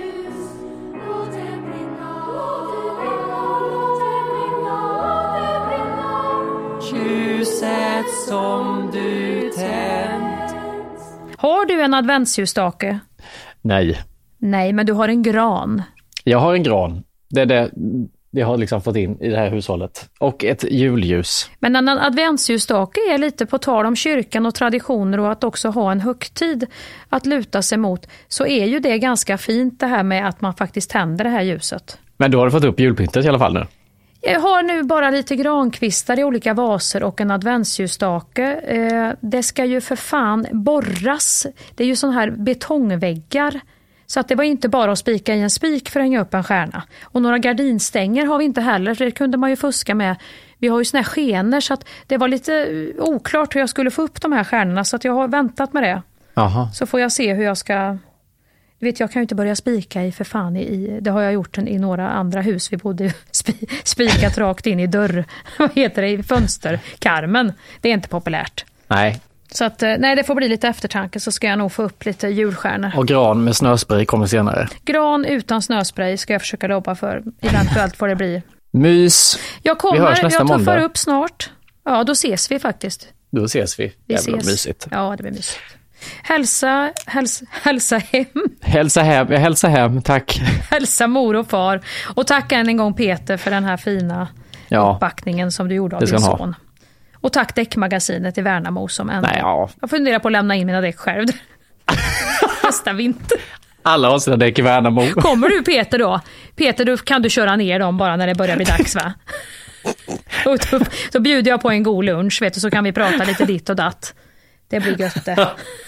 Ljuset som du tänt. Har du en adventsljusstake? Nej. Nej, men du har en gran. Jag har en gran. Det är det jag har liksom fått in i det här hushållet. Och ett julljus. Men en adventsljusstake är lite på tal om kyrkan och traditioner och att också ha en högtid att luta sig mot. Så är ju det ganska fint det här med att man faktiskt tänder det här ljuset. Men du har fått upp julpyntet i alla fall nu. Jag har nu bara lite grankvistar i olika vaser och en adventsljusstake. Eh, det ska ju för fan borras. Det är ju sån här betongväggar. Så att det var inte bara att spika i en spik för att hänga upp en stjärna. Och några gardinstänger har vi inte heller. Det kunde man ju fuska med. Vi har ju såna här skener så att det var lite oklart hur jag skulle få upp de här stjärnorna. Så att jag har väntat med det. Aha. Så får jag se hur jag ska... Du vet, jag kan ju inte börja spika i för fan i, i det har jag gjort i några andra hus. Vi bodde spi, spikat rakt in i dörr, vad heter det, i fönsterkarmen. Det är inte populärt. Nej. Så att, nej, det får bli lite eftertanke, så ska jag nog få upp lite julstjärnor. Och gran med snöspray kommer senare. Gran utan snöspray ska jag försöka jobba för. Eventuellt får det bli. Mys. Jag kommer, vi hörs nästa jag tuffar måndag. upp snart. Ja, då ses vi faktiskt. Då ses vi. Vi Jävla ses. mysigt. Ja, det blir mysigt. Hälsa, hälsa, hälsa hem. Hälsa hem, jag hälsar hem, tack. Hälsa mor och far. Och tack än en gång Peter för den här fina ja, uppbackningen som du gjorde av din son. Och tack Däckmagasinet i Värnamo som ändå... Nej, ja. Jag funderar på att lämna in mina däck själv. Nästa vinter. Alla har sina däck i Värnamo. Kommer du Peter då? Peter, då kan du köra ner dem bara när det börjar bli dags, va? Och då, då bjuder jag på en god lunch, vet du, så kan vi prata lite ditt och datt. Det blir gött det.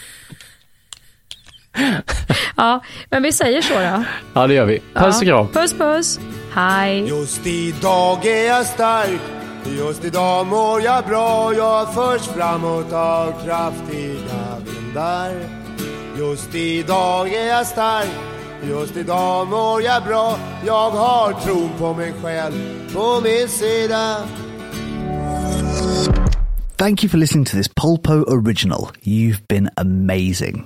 Ja, men vi säger så då. Ja, det gör vi. Puss och kram. Ja, puss, puss. Hej. Just idag är jag stark. Just idag mår jag bra. Jag förs framåt av kraftiga vindar. Just idag är jag stark. Just idag mår jag bra. Jag har tron på mig själv på min sida. Thank you for listening to this Polpo original. You've been amazing.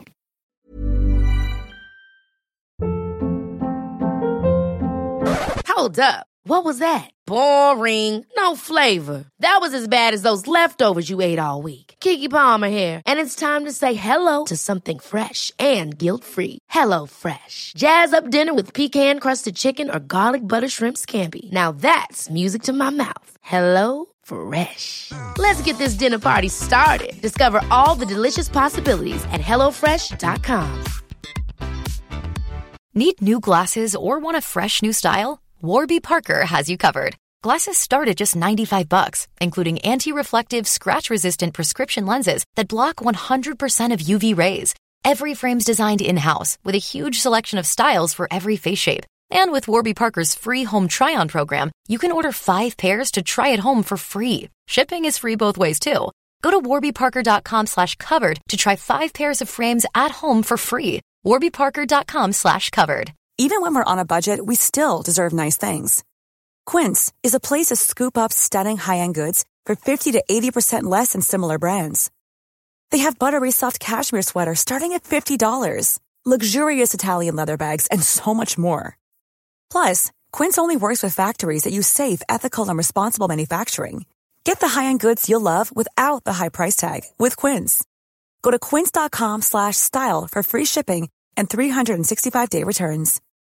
Hold up. What was that? Boring. No flavor. That was as bad as those leftovers you ate all week. Keke Palmer here, and it's time to say hello to something fresh and guilt-free. Hello Fresh. Jazz up dinner with pecan-crusted chicken or garlic butter shrimp scampi. Now that's music to my mouth. Hello Fresh. Let's get this dinner party started. Discover all the delicious possibilities at hello fresh dot com. Need new glasses or want a fresh new style? Warby Parker has you covered. Glasses start at just ninety-five bucks, including anti-reflective, scratch-resistant prescription lenses that block one hundred percent of U V rays. Every frame's designed in-house with a huge selection of styles for every face shape. And with Warby Parker's free home try-on program, you can order five pairs to try at home for free. Shipping is free both ways, too. Go to warbyparker.com slash covered to try five pairs of frames at home for free. warbyparker.com slash covered. Even when we're on a budget, we still deserve nice things. Quince is a place to scoop up stunning high-end goods for fifty to eighty percent less than similar brands. They have buttery soft cashmere sweaters starting at fifty dollars, luxurious Italian leather bags, and so much more. Plus, Quince only works with factories that use safe, ethical, and responsible manufacturing. Get the high-end goods you'll love without the high price tag with Quince. Go to quince.com slash style for free shipping and three sixty-five day returns.